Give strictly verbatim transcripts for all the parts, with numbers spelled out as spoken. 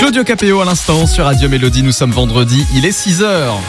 Claudio Capéo à l'instant sur Radio Mélodie. Nous sommes vendredi, il est six heures.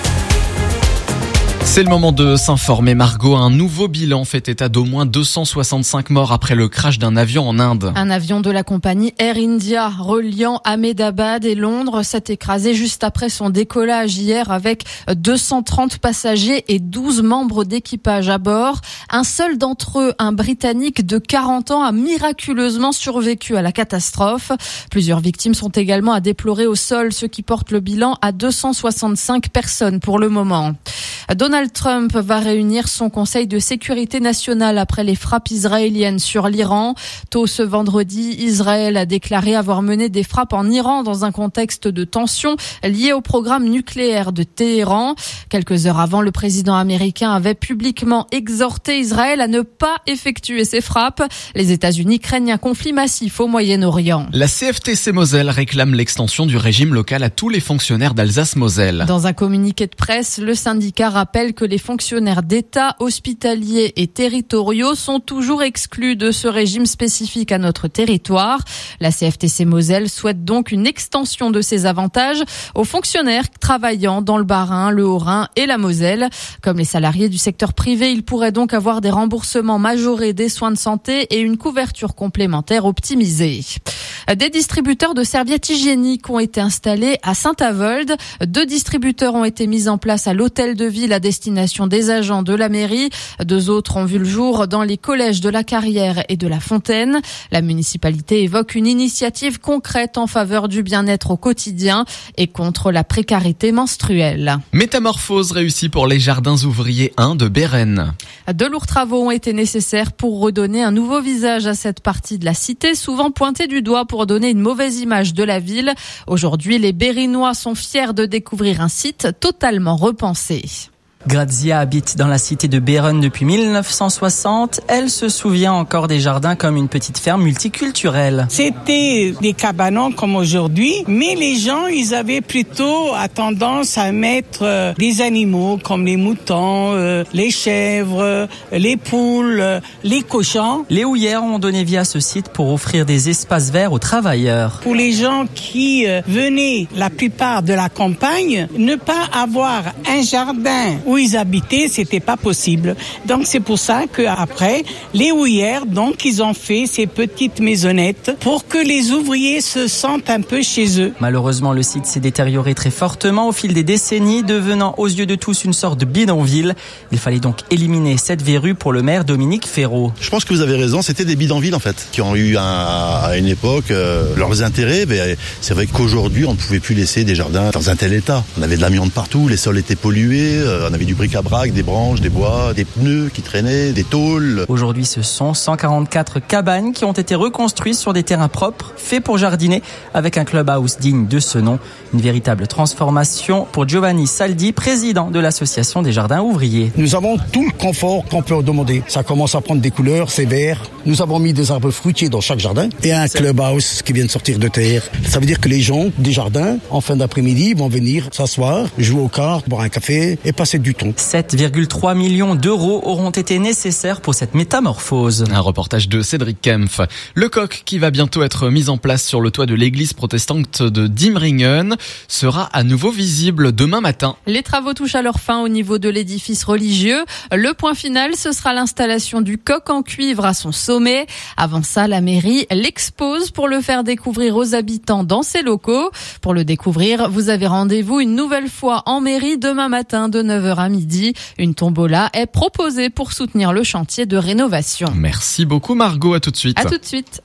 C'est le moment de s'informer, Margot. Un nouveau bilan fait état d'au moins deux cent soixante-cinq morts après le crash d'un avion en Inde. Un avion de la compagnie Air India reliant Ahmedabad et Londres s'est écrasé juste après son décollage hier avec deux cent trente passagers et douze membres d'équipage à bord. Un seul d'entre eux, un Britannique de quarante ans, a miraculeusement survécu à la catastrophe. Plusieurs victimes sont également à déplorer au sol, ce qui porte le bilan à deux cent soixante-cinq personnes pour le moment. Donald Trump va réunir son conseil de sécurité nationale après les frappes israéliennes sur l'Iran. Tôt ce vendredi, Israël a déclaré avoir mené des frappes en Iran dans un contexte de tension lié au programme nucléaire de Téhéran. Quelques heures avant, le président américain avait publiquement exhorté Israël à ne pas effectuer ces frappes. Les États-Unis craignent un conflit massif au Moyen-Orient. La C F T C Moselle réclame l'extension du régime local à tous les fonctionnaires d'Alsace-Moselle. Dans un communiqué de presse, le syndicat rappelle que les fonctionnaires d'État, hospitaliers et territoriaux sont toujours exclus de ce régime spécifique à notre territoire. La C F T C Moselle souhaite donc une extension de ces avantages aux fonctionnaires travaillant dans le Bas-Rhin, le Haut-Rhin et la Moselle. Comme les salariés du secteur privé, ils pourraient donc avoir des remboursements majorés des soins de santé et une couverture complémentaire optimisée. Des distributeurs de serviettes hygiéniques ont été installés à Saint-Avold. Deux distributeurs ont été mis en place à l'hôtel de ville à destination des agents de la mairie. Deux autres ont vu le jour dans les collèges de la Carrière et de la Fontaine. La municipalité évoque une initiative concrète en faveur du bien-être au quotidien et contre la précarité menstruelle. Métamorphose réussie pour les Jardins Ouvriers un de Bérennes. De lourds travaux ont été nécessaires pour redonner un nouveau visage à cette partie de la cité, souvent pointée du doigt pour donner une mauvaise image de la ville. Aujourd'hui, les Bérinois sont fiers de découvrir un site totalement repensé. Grazia habite dans la cité de Bérennes depuis mille neuf cent soixante. Elle se souvient encore des jardins comme une petite ferme multiculturelle. C'était des cabanons comme aujourd'hui, mais les gens, ils avaient plutôt tendance à mettre euh, des animaux comme les moutons, euh, les chèvres, euh, les poules, euh, les cochons. Les houillères ont donné vie à ce site pour offrir des espaces verts aux travailleurs. Pour les gens qui euh, venaient, la plupart de la campagne, ne pas avoir un jardin où ils habitaient, c'était pas possible. Donc c'est pour ça qu'après, les houillères, donc ils ont fait ces petites maisonnettes pour que les ouvriers se sentent un peu chez eux. Malheureusement, le site s'est détérioré très fortement au fil des décennies, devenant aux yeux de tous une sorte de bidonville. Il fallait donc éliminer cette verrue pour le maire Dominique Ferraud. Je pense que vous avez raison, c'était des bidonvilles en fait, qui ont eu un, à une époque euh, leurs intérêts. Mais c'est vrai qu'aujourd'hui, on ne pouvait plus laisser des jardins dans un tel état. On avait de l'amiante partout, les sols étaient pollués, euh, on avait du bric-à-brac, des branches, des bois, des pneus qui traînaient, des tôles. Aujourd'hui, ce sont cent quarante-quatre cabanes qui ont été reconstruites sur des terrains propres, faits pour jardiner, avec un clubhouse digne de ce nom. Une véritable transformation pour Giovanni Saldi, président de l'association des jardins ouvriers. Nous avons tout le confort qu'on peut demander. Ça commence à prendre des couleurs, c'est vert. Nous avons mis des arbres fruitiers dans chaque jardin et un clubhouse qui vient de sortir de terre. Ça veut dire que les gens des jardins, en fin d'après-midi, vont venir s'asseoir, jouer aux cartes, boire un café et passer du temps. sept virgule trois millions d'euros auront été nécessaires pour cette métamorphose. Un reportage de Cédric Kempf. Le coq qui va bientôt être mis en place sur le toit de l'église protestante de Diemringen sera à nouveau visible demain matin. Les travaux touchent à leur fin au niveau de l'édifice religieux. Le point final, ce sera l'installation du coq en cuivre à son sommet. Avant ça, la mairie l'expose pour le faire découvrir aux habitants dans ses locaux. Pour le découvrir, vous avez rendez-vous une nouvelle fois en mairie demain matin de neuf heures à midi. Une tombola est proposée pour soutenir le chantier de rénovation. Merci beaucoup Margot, à tout de suite. À tout de suite.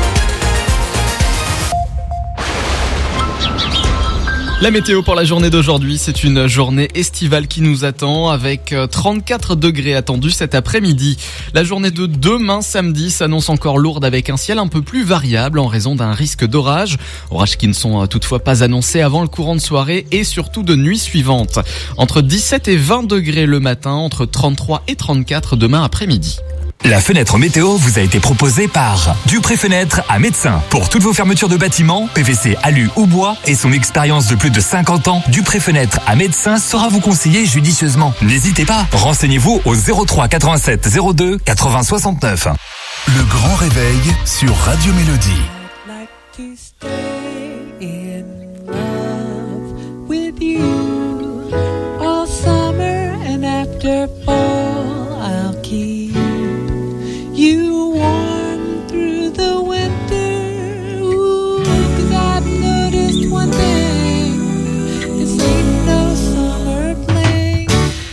La météo pour la journée d'aujourd'hui, c'est une journée estivale qui nous attend avec trente-quatre degrés attendus cet après-midi. La journée de demain samedi s'annonce encore lourde avec un ciel un peu plus variable en raison d'un risque d'orage. Orages qui ne sont toutefois pas annoncés avant le courant de soirée et surtout de nuit suivante. Entre dix-sept et vingt degrés le matin, entre trente-trois et trente-quatre demain après-midi. La fenêtre météo vous a été proposée par Dupré Fenêtre à Médecin. Pour toutes vos fermetures de bâtiments, P V C, alu ou bois et son expérience de plus de cinquante ans, Dupré Fenêtre à Médecin saura vous conseiller judicieusement. N'hésitez pas, renseignez-vous au zéro trois quatre-vingt-sept zéro deux quatre-vingts soixante-neuf. Le grand réveil sur Radio Mélodie. in love with you. All summer and after fall, I'll keep you warm through the winter. Ooh, 'cause I've noticed one thing, this ain't no summer fling.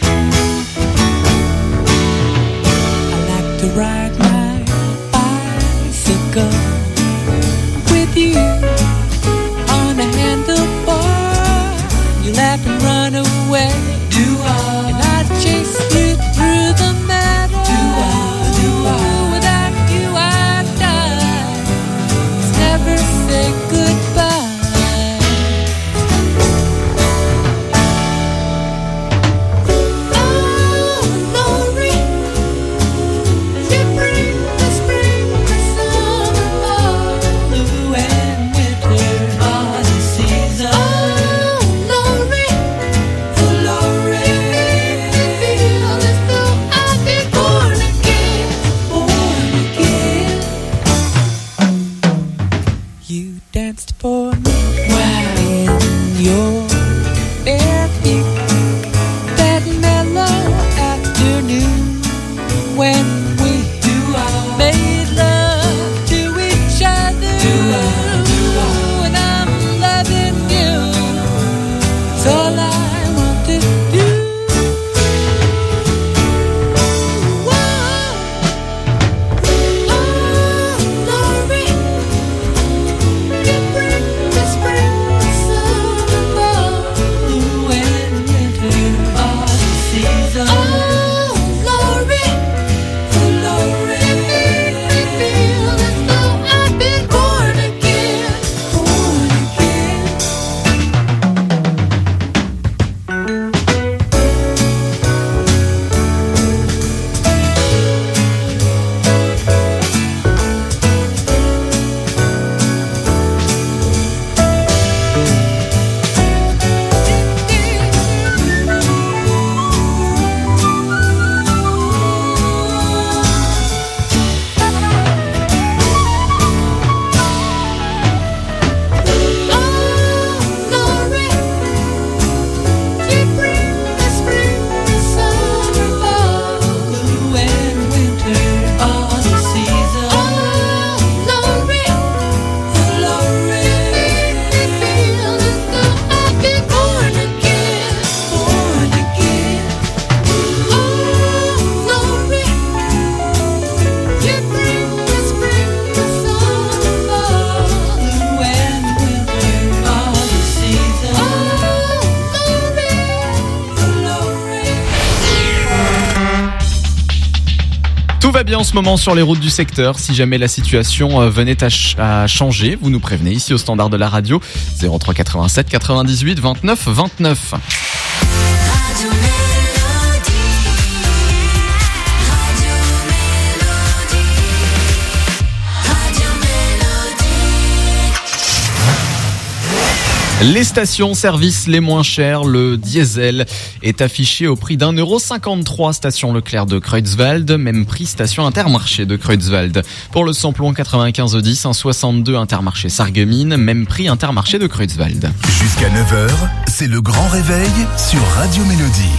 I like to ride my bicycle with you on a handlebar. You laugh and run away. Do I? And I chase you through the meadow. Do I? Do I? Without you I die. Let's never say goodbye. Oh, Lori, you bring the spring, the summer, fall, blue and winter, all the seasons. Oh, Lori, oh, Lori, it feel as though I've been born again, born again. You danced for me while in your bare feet. That mellow afternoon when we made love to each other. And I'm loving you. It's all I want to do. Whoa. Oh, Lori, you bring the spring, the summer, fall, blue and winter, all the seasons. Oh, Lori, oh, Lori, it feels as though I've been born again, born again. Oh, Lori, you bring the spring, the summer, fall, blue and winter, all the seasons. Oh, Lori, oh, Lori, it feels as though I've been born again, born again. Oh, Lori, you bring the spring, the summer, fall, blue and winter, all the seasons. Oh, Lori, oh, Lori. Tout va bien en ce moment sur les routes du secteur. Si jamais la situation euh, venait à, ch- à changer, vous nous prévenez ici au standard de la radio zéro trois quatre-vingt-sept quatre-vingt-dix-huit vingt-neuf vingt-neuf. Radio Mélodie, Radio Mélodie, Radio Mélodie. Les stations-service les moins chères, le diesel est affiché au prix d'un euro cinquante-trois station Leclerc de Creutzwald, même prix station Intermarché de Creutzwald. Pour le samplon quatre-vingt-quinze dix, un soixante-deux Intermarché Sarreguemines, même prix Intermarché de Creutzwald. Jusqu'à neuf heures, c'est le grand réveil sur Radio Mélodie.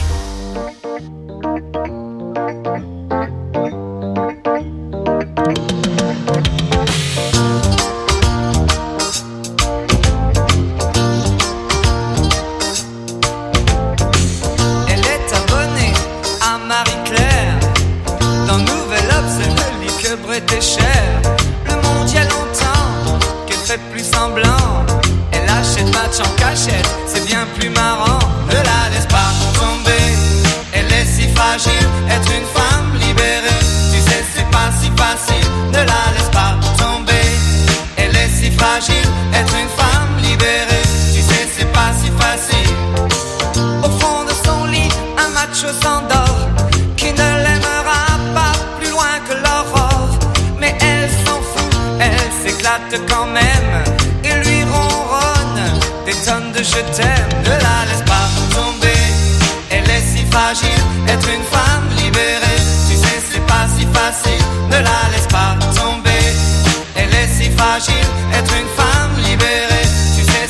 Elle est abonnée à Marie-Claire. Dans Nouvel Obs, elle ne lit que Bret et Cher. Le monde y a longtemps qu'elle fait plus semblant. Elle achète match en cachette, c'est bien plus marrant. Ne la laisse pas tomber, elle est si fragile. Être une femme libérée, tu sais c'est pas si facile. Ne la laisse pas tomber, elle est si fragile. Être une femme libérée, tu sais c'est pas si facile. Au fond de son lit, un macho s'endort, qui ne l'aimera pas plus loin que l'aurore. Mais elle s'en fout, elle s'éclate quand même, et lui ronronne des tonnes de je t'aime. Ne la laisse pas tomber, elle est si fragile. Être une femme libérée, tu sais c'est pas si facile. Ne la laisse pas tomber, elle est si fragile. Être une femme libérée, tu sais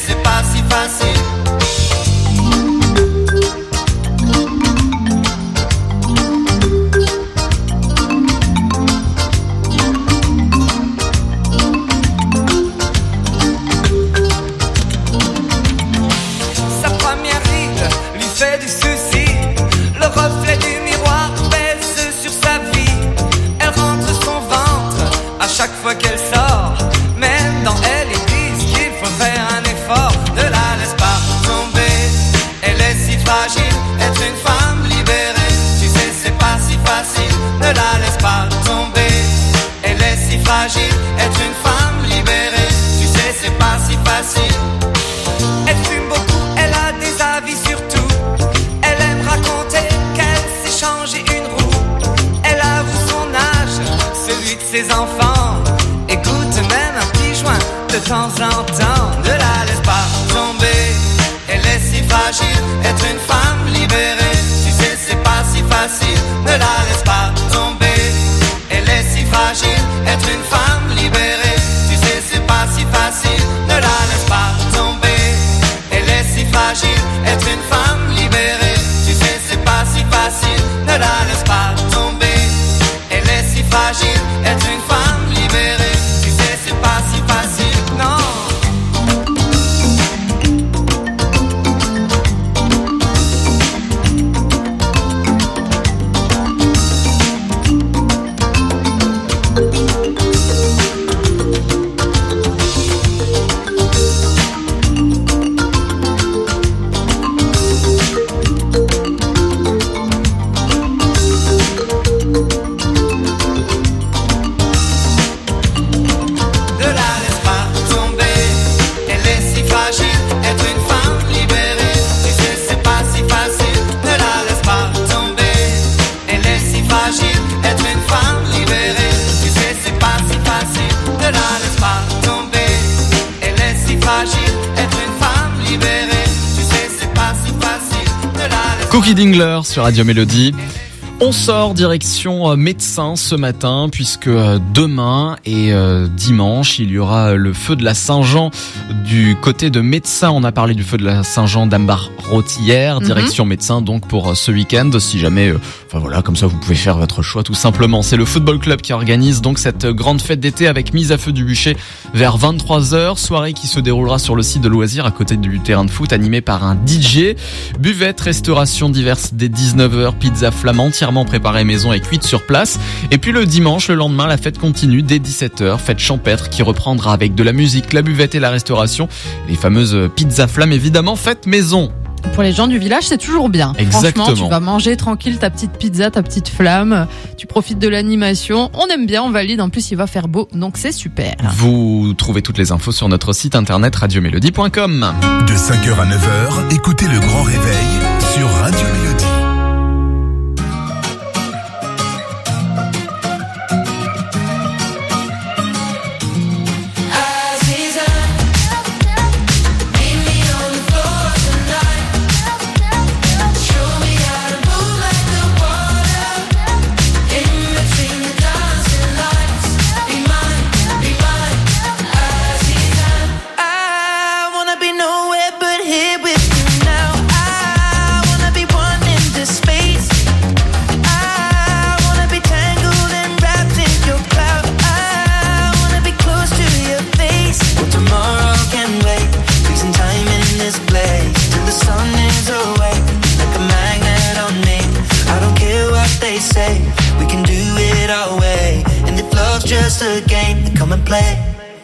fragile, être une femme libérée, tu sais c'est pas si facile. Elle fume beaucoup, elle a des avis sur tout. Elle aime raconter qu'elle s'est changé une roue. Elle avoue son âge, celui de ses enfants. Écoute même un petit joint de temps en temps. Ne la laisse pas tomber, elle est si fragile, être une femme libérée, tu sais c'est pas si facile. Ne la laisse pas tomber, elle est si fragile, être une femme libérée, tu sais c'est pas si facile. Ne la laisse pas tomber, elle est si fragile, être une femme libérée, tu sais c'est pas si facile. Ne la laisse pas tomber, elle est si fragile, être une femme libérée, tu sais c'est pas si facile, non. Cookie Dingler sur Radio Mélodie. On sort direction médecin ce matin puisque demain et dimanche il y aura le feu de la Saint-Jean du côté de médecin. On a parlé du feu de la Saint-Jean d'Ambar-Roth hier, mm-hmm. Direction médecin donc pour ce week-end. Si jamais, euh, enfin voilà, comme ça vous pouvez faire votre choix tout simplement. C'est le football club qui organise donc cette grande fête d'été avec mise à feu du bûcher vers vingt-trois heures. Soirée qui se déroulera sur le site de loisirs à côté du terrain de foot animé par un D J. Buvette, restauration diverse dès dix-neuf heures, pizza flamande entièrement préparée maison et cuite sur place. Et puis le dimanche, le lendemain, la fête continue dès dix-sept heures. Fête champêtre qui reprendra avec de la musique, la buvette et la restauration. Les fameuses pizzas flammes évidemment, faites maison. Pour les gens du village, c'est toujours bien. Exactement. Franchement, tu vas manger tranquille ta petite pizza, ta petite flamme. Tu profites de l'animation. On aime bien, on valide. En plus, il va faire beau, donc c'est super. Vous trouvez toutes les infos sur notre site internet radio mélodie point com. De cinq heures à neuf heures, écoutez le grand réveil sur Radio Mélodie. Just a game, come and play.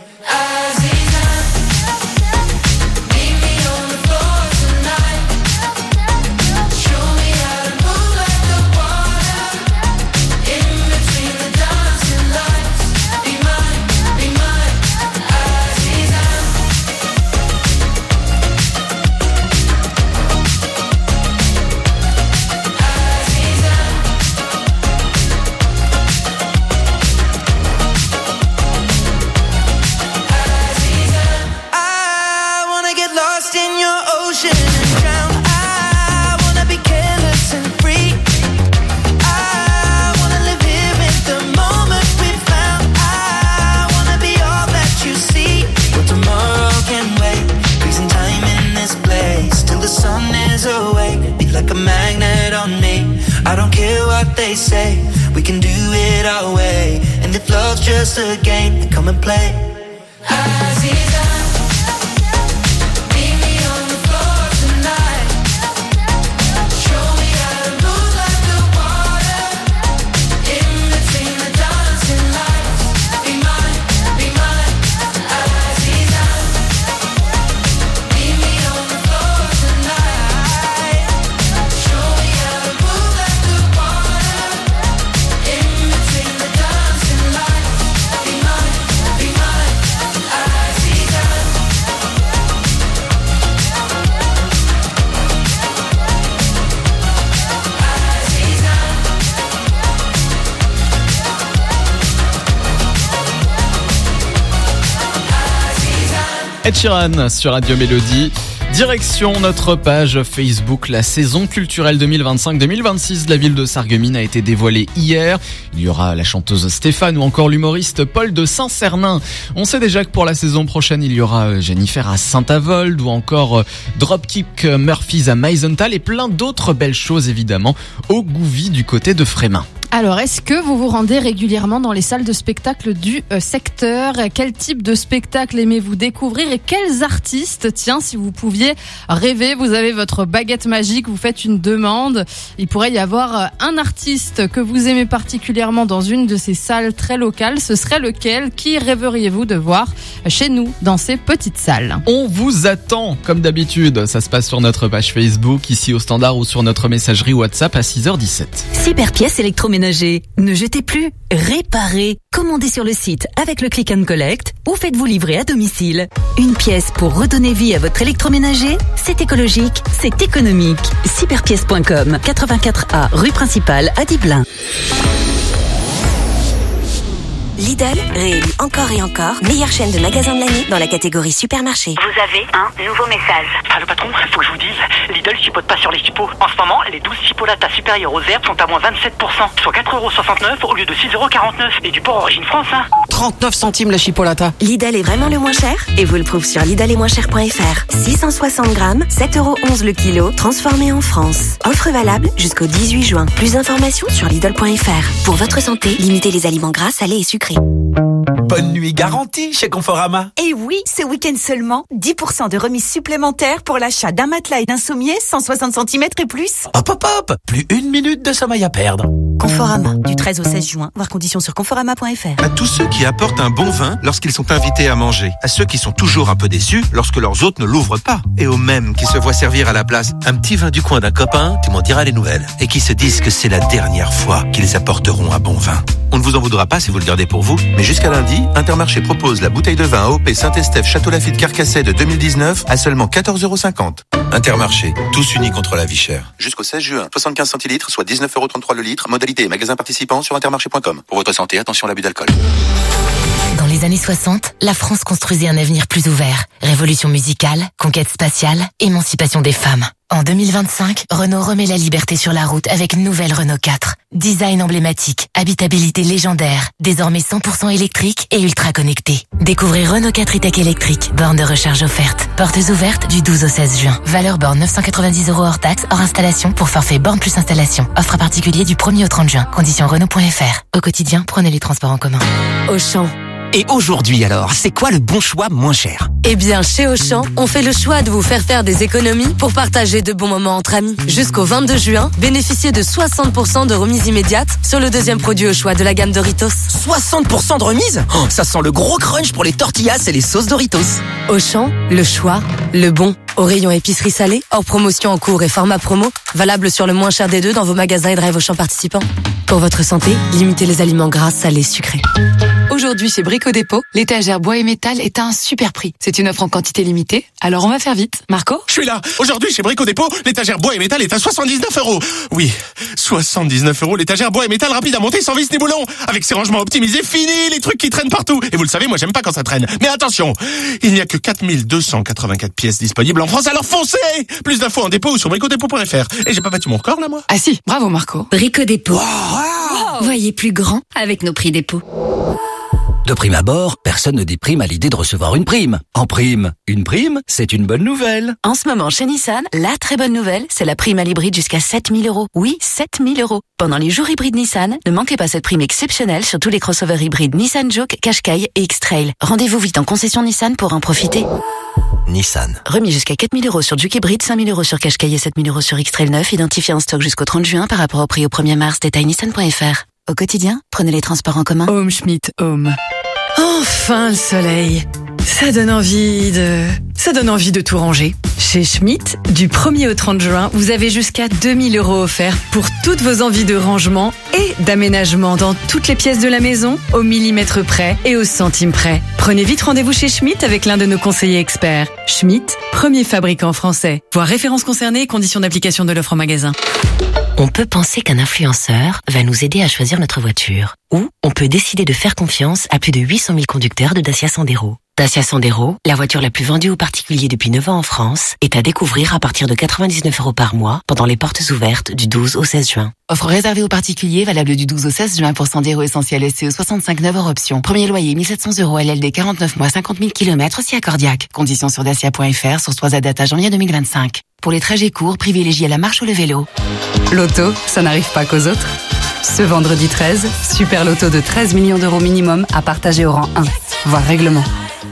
They say we can do it our way, and if love's just a game, then come and play. Aziza, meet me on the floor tonight. Show me how to move like the water in between the dancing lights. Be mine, be mine, Aziza. Meet me on the floor tonight. Show me how to move like the water. Be mine. Ed Sheeran sur Radio Mélodie. Direction notre page Facebook. La saison culturelle deux mille vingt-cinq deux mille vingt-six de la ville de Sarreguemines a été dévoilée hier. Il y aura la chanteuse Stéphane ou encore l'humoriste Paul de Saint-Cernin. On sait déjà que pour la saison prochaine, il y aura Jennifer à Saint-Avold ou encore Dropkick Murphys à Meisenthal et plein d'autres belles choses évidemment au Gouvy du côté de Frémin. Alors, est-ce que vous vous rendez régulièrement dans les salles de spectacle du euh, secteur ? Quel type de spectacle aimez-vous découvrir et quels artistes ? Tiens, si vous pouviez rêver, vous avez votre baguette magique, vous faites une demande. Il pourrait y avoir un artiste que vous aimez particulièrement dans une de ces salles très locales. Ce serait lequel ? Qui rêveriez-vous de voir chez nous dans ces petites salles ? On vous attend comme d'habitude. Ça se passe sur notre page Facebook, ici au standard ou sur notre messagerie WhatsApp à six heures dix-sept. Super pièces électroménagères. Ne jetez plus, réparez. Commandez sur le site avec le click and collect ou faites-vous livrer à domicile. Une pièce pour redonner vie à votre électroménager, c'est écologique, c'est économique. Superpièces point com, quatre-vingt-quatre A, rue principale à Diblin. Lidl, réélu encore et encore, meilleure chaîne de magasins de l'année dans la catégorie supermarché. Vous avez un nouveau message. Allô patron, faut que je vous dise, Lidl chipote pas sur les chipots. En ce moment, les douze chipolatas supérieures aux herbes sont à moins vingt-sept pour cent, soit quatre euros soixante-neuf au lieu de six euros quarante-neuf. Et du porc origine France, hein. trente-neuf centimes la chipolata. Lidl est vraiment le moins cher et vous le prouve sur lidl et moins cher point f r. six cent soixante grammes, sept euros onze le kilo, transformé en France. Offre valable jusqu'au dix-huit juin. Plus d'informations sur lidl point f r. Pour votre santé, limitez les aliments gras, salés et sucrés. Bonne nuit garantie chez Conforama. Et oui, ce week-end seulement, dix pour cent de remise supplémentaire pour l'achat d'un matelas et d'un sommier cent soixante centimètres et plus. Hop hop hop, plus une minute de sommeil à perdre. Conforama, du treize au seize juin, voir conditions sur conforama point f r. À tous ceux qui apportent un bon vin lorsqu'ils sont invités à manger. À ceux qui sont toujours un peu déçus lorsque leurs hôtes ne l'ouvrent pas. Et aux mêmes qui se voient servir à la place un petit vin du coin d'un copain, tu m'en diras les nouvelles. Et qui se disent que c'est la dernière fois qu'ils apporteront un bon vin. On ne vous en voudra pas si vous le gardez pour vous, mais jusqu'à lundi, Intermarché propose la bouteille de vin A O P Saint-Estèphe Château Lafite Carcassonne de deux mille dix-neuf à seulement quatorze euros cinquante. Intermarché, tous unis contre la vie chère. Jusqu'au seize juin, soixante-quinze centilitres, soit dix-neuf euros trente-trois le litre. Modalité et magasin participants sur intermarché point com. Pour votre santé, attention à l'abus d'alcool. Dans les années soixante, la France construisait un avenir plus ouvert. Révolution musicale, conquête spatiale, émancipation des femmes. En deux mille vingt-cinq, Renault remet la liberté sur la route avec une nouvelle Renault quatre. Design emblématique, habitabilité légendaire, désormais cent pour cent électrique et ultra connecté. Découvrez Renault quatre e-tech électrique, borne de recharge offerte. Portes ouvertes du douze au seize juin. Valeur borne neuf cent quatre-vingt-dix euros hors taxe, hors installation pour forfait borne plus installation. Offre à particulier du premier au trente juin. Conditions Renault point f r. Au quotidien, prenez les transports en commun. Auchan. Et aujourd'hui alors, c'est quoi le bon choix moins cher ? Eh bien, chez Auchan, on fait le choix de vous faire faire des économies pour partager de bons moments entre amis. Jusqu'au vingt-deux juin, bénéficiez de soixante pour cent de remise immédiate sur le deuxième produit au choix de la gamme Doritos. soixante pour cent de remise ? Oh, ça sent le gros crunch pour les tortillas et les sauces Doritos. Auchan, le choix, le bon. Au rayon épicerie salée, hors promotion en cours et format promo, valable sur le moins cher des deux dans vos magasins et drive Auchan participants. Pour votre santé, limitez les aliments gras, salés, sucrés. Aujourd'hui, chez Brico Dépôt, l'étagère bois et métal est à un super prix. C'est une offre en quantité limitée, alors on va faire vite. Marco ? Je suis là. Aujourd'hui, chez Brico Dépôt, l'étagère bois et métal est à soixante-dix-neuf euros. Oui, soixante-dix-neuf euros, l'étagère bois et métal rapide à monter sans vis ni boulon. Avec ses rangements optimisés, fini les trucs qui traînent partout. Et vous le savez, moi j'aime pas quand ça traîne. Mais attention, il n'y a que quatre mille deux cent quatre-vingt-quatre pièces disponibles en France, alors foncez! Plus d'infos en dépôt ou sur brico dépôt point f r. Et j'ai pas battu mon record là, moi? Ah si, bravo Marco. Brico Dépôt. Wow, wow. Voyez plus grand avec nos prix dépôt. De prime abord, personne ne déprime à l'idée de recevoir une prime. En prime, une prime, c'est une bonne nouvelle. En ce moment, chez Nissan, la très bonne nouvelle, c'est la prime à l'hybride jusqu'à sept mille euros. Oui, sept mille euros. Pendant les jours hybrides Nissan, ne manquez pas cette prime exceptionnelle sur tous les crossovers hybrides Nissan Juke, Qashqai et X-Trail. Rendez-vous vite en concession Nissan pour en profiter. Nissan. Remis jusqu'à quatre mille euros sur Juke hybride, cinq mille euros sur Qashqai et sept mille euros sur X-Trail neuf, identifié en stock jusqu'au trente juin par rapport au prix au premier mars. Détail nissan point f r. Au quotidien, prenez les transports en commun. Home Schmidt Home. Enfin le soleil. Ça donne envie de... Ça donne envie de tout ranger. Chez Schmidt, du premier au trente juin, vous avez jusqu'à deux mille euros offerts pour toutes vos envies de rangement et d'aménagement dans toutes les pièces de la maison, au millimètre près et au centime près. Prenez vite rendez-vous chez Schmidt avec l'un de nos conseillers experts. Schmidt, premier fabricant français. Voir références concernées et conditions d'application de l'offre en magasin. On peut penser qu'un influenceur va nous aider à choisir notre voiture. Ou on peut décider de faire confiance à plus de huit cent mille conducteurs de Dacia Sandero. Dacia Sandero, la voiture la plus vendue aux particuliers depuis neuf ans en France, est à découvrir à partir de quatre-vingt-dix-neuf euros par mois pendant les portes ouvertes du douze au seize juin. Offre réservée aux particuliers, valable du douze au seize juin pour Sandero Essentiel S C E soixante-cinq neuf hors option. Premier loyer mille sept cents euros L L D quarante-neuf mois cinquante mille kilomètres si accordiaque. Conditions sur dacia point f r, source à date à janvier deux mille vingt-cinq. Pour les trajets courts, privilégiez la marche ou le vélo. Loto, ça n'arrive pas qu'aux autres. Ce vendredi treize, super loto de treize millions d'euros minimum à partager au rang un. Voir règlement.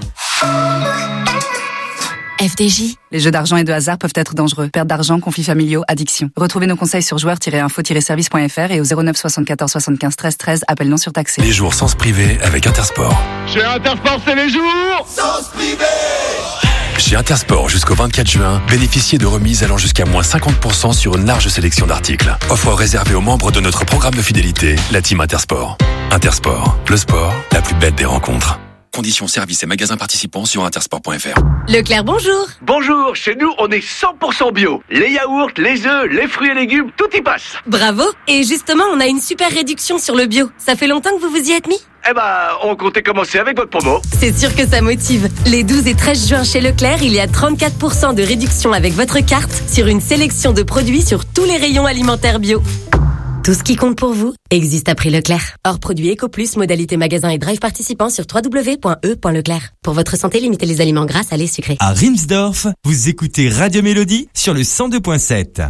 F D J. Les jeux d'argent et de hasard peuvent être dangereux. Perte d'argent, conflits familiaux, addiction. Retrouvez nos conseils sur joueurs tiret info tiret service point f r et au zéro neuf soixante-quatorze soixante-quinze treize treize, appel non surtaxé. Les jours sans se priver avec Intersport. Chez Intersport, c'est les jours sans se priver. Chez Intersport, jusqu'au vingt-quatre juin, bénéficiez de remises allant jusqu'à moins cinquante pour cent sur une large sélection d'articles. Offre réservée aux membres de notre programme de fidélité, la Team Intersport. Intersport, le sport, la plus belle des rencontres. Conditions, services et magasins participants sur intersport point f r. Leclerc, bonjour. Bonjour, chez nous, on est cent pour cent bio. Les yaourts, les œufs, les fruits et légumes, tout y passe. Bravo. Et justement, on a une super réduction sur le bio. Ça fait longtemps que vous vous y êtes mis ? Eh ben, on comptait commencer avec votre promo. C'est sûr que ça motive. Les douze et treize juin chez Leclerc, il y a trente-quatre pour cent de réduction avec votre carte sur une sélection de produits sur tous les rayons alimentaires bio. Tout ce qui compte pour vous existe à prix Leclerc. Hors produit EcoPlus, modalité magasin et drive participant sur w w w point e point leclerc. Pour votre santé, limitez les aliments gras, salés, sucrés. À Riemsdorf, vous écoutez Radio Mélodie sur le cent deux point sept.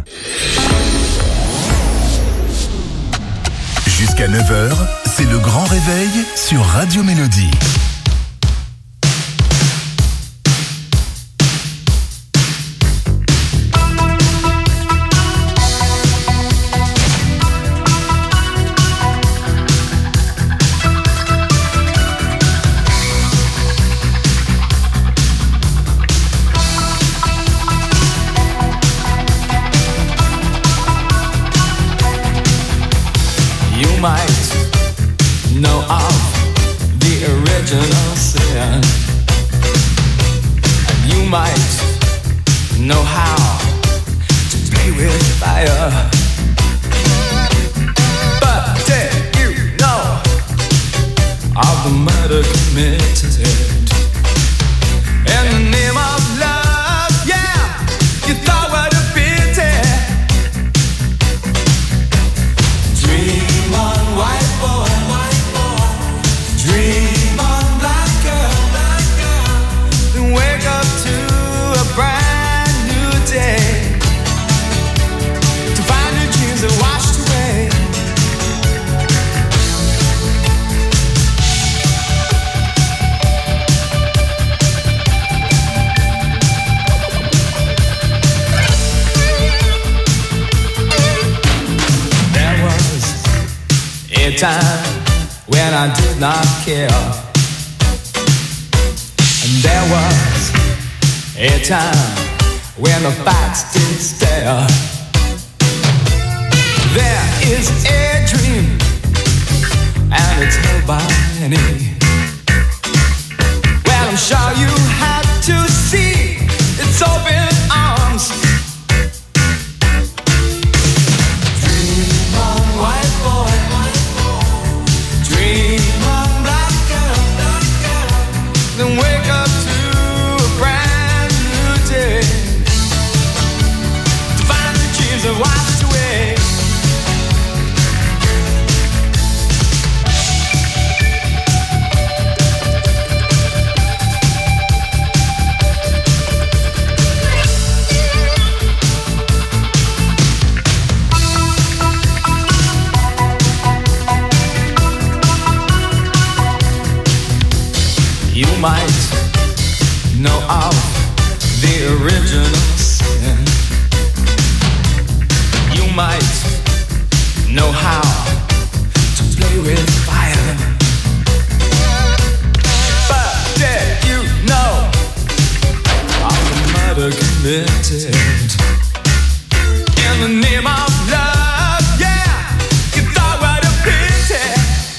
Jusqu'à neuf heures, c'est le grand réveil sur Radio Mélodie. You might know of the original sin, and you might know how to play with fire. But did you know of the murder committed in the name of love? Yeah, you thought what a pity. Dream on, white boy, white boy. Dream on, black girl, black girl. Then wake up to a brand new day, to find your dreams are washed away. There was a time when I did not care, and there was a time when the facts did stare. There is a dream, and it's held by many. Well, I'm sure you had to see its open arms. Dream on, white boy, white boy. Dream on, black girl, black girl. Then wake up to a brand new day, to find the dreams that washed away. You might know of the original sin. You might know how to play with fire. But did you know of the murder committed in the name of love? Yeah, you thought what a pity.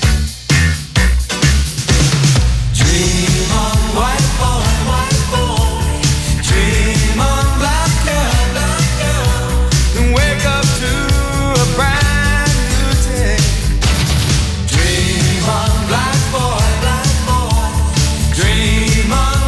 Dream on, white boy, white boy. Dream on, black girl, black girl. Then wake up to a brand new day. Dream on, black boy, black boy. Dream on,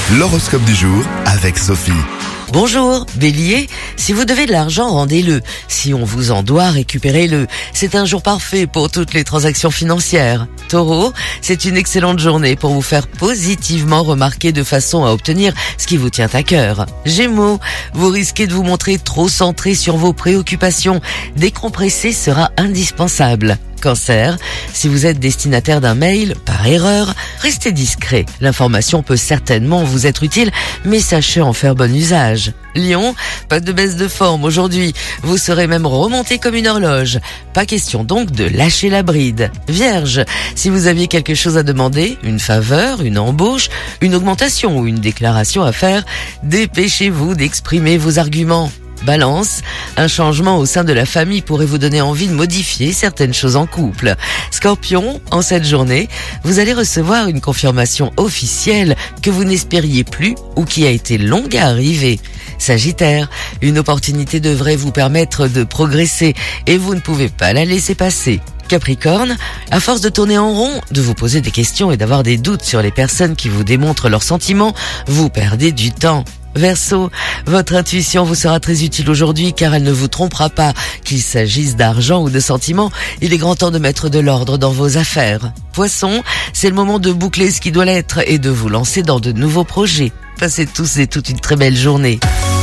L'horoscope du jour avec Sophie. Bonjour, Bélier, si vous devez de l'argent, rendez-le. Si on vous en doit, récupérez-le. C'est un jour parfait pour toutes les transactions financières. Taureau, c'est une excellente journée pour vous faire positivement remarquer de façon à obtenir ce qui vous tient à cœur. Gémeaux, vous risquez de vous montrer trop centré sur vos préoccupations. Décompresser sera indispensable. Cancer, si vous êtes destinataire d'un mail, par erreur, restez discret. L'information peut certainement vous être utile, mais sachez en faire bon usage. Lion, pas de baisse de forme aujourd'hui. Vous serez même remonté comme une horloge. Pas question donc de lâcher la bride. Vierge, si vous aviez quelque chose à demander, une faveur, une embauche, une augmentation ou une déclaration à faire, dépêchez-vous d'exprimer vos arguments. Balance, un changement au sein de la famille pourrait vous donner envie de modifier certaines choses en couple. Scorpion, en cette journée, vous allez recevoir une confirmation officielle que vous n'espériez plus ou qui a été longue à arriver. Sagittaire, une opportunité devrait vous permettre de progresser et vous ne pouvez pas la laisser passer. Capricorne, à force de tourner en rond, de vous poser des questions et d'avoir des doutes sur les personnes qui vous démontrent leurs sentiments, vous perdez du temps. Verseau, votre intuition vous sera très utile aujourd'hui car elle ne vous trompera pas. Qu'il s'agisse d'argent ou de sentiments, il est grand temps de mettre de l'ordre dans vos affaires. Poisson, c'est le moment de boucler ce qui doit l'être et de vous lancer dans de nouveaux projets. Passez tous et toutes une très belle journée.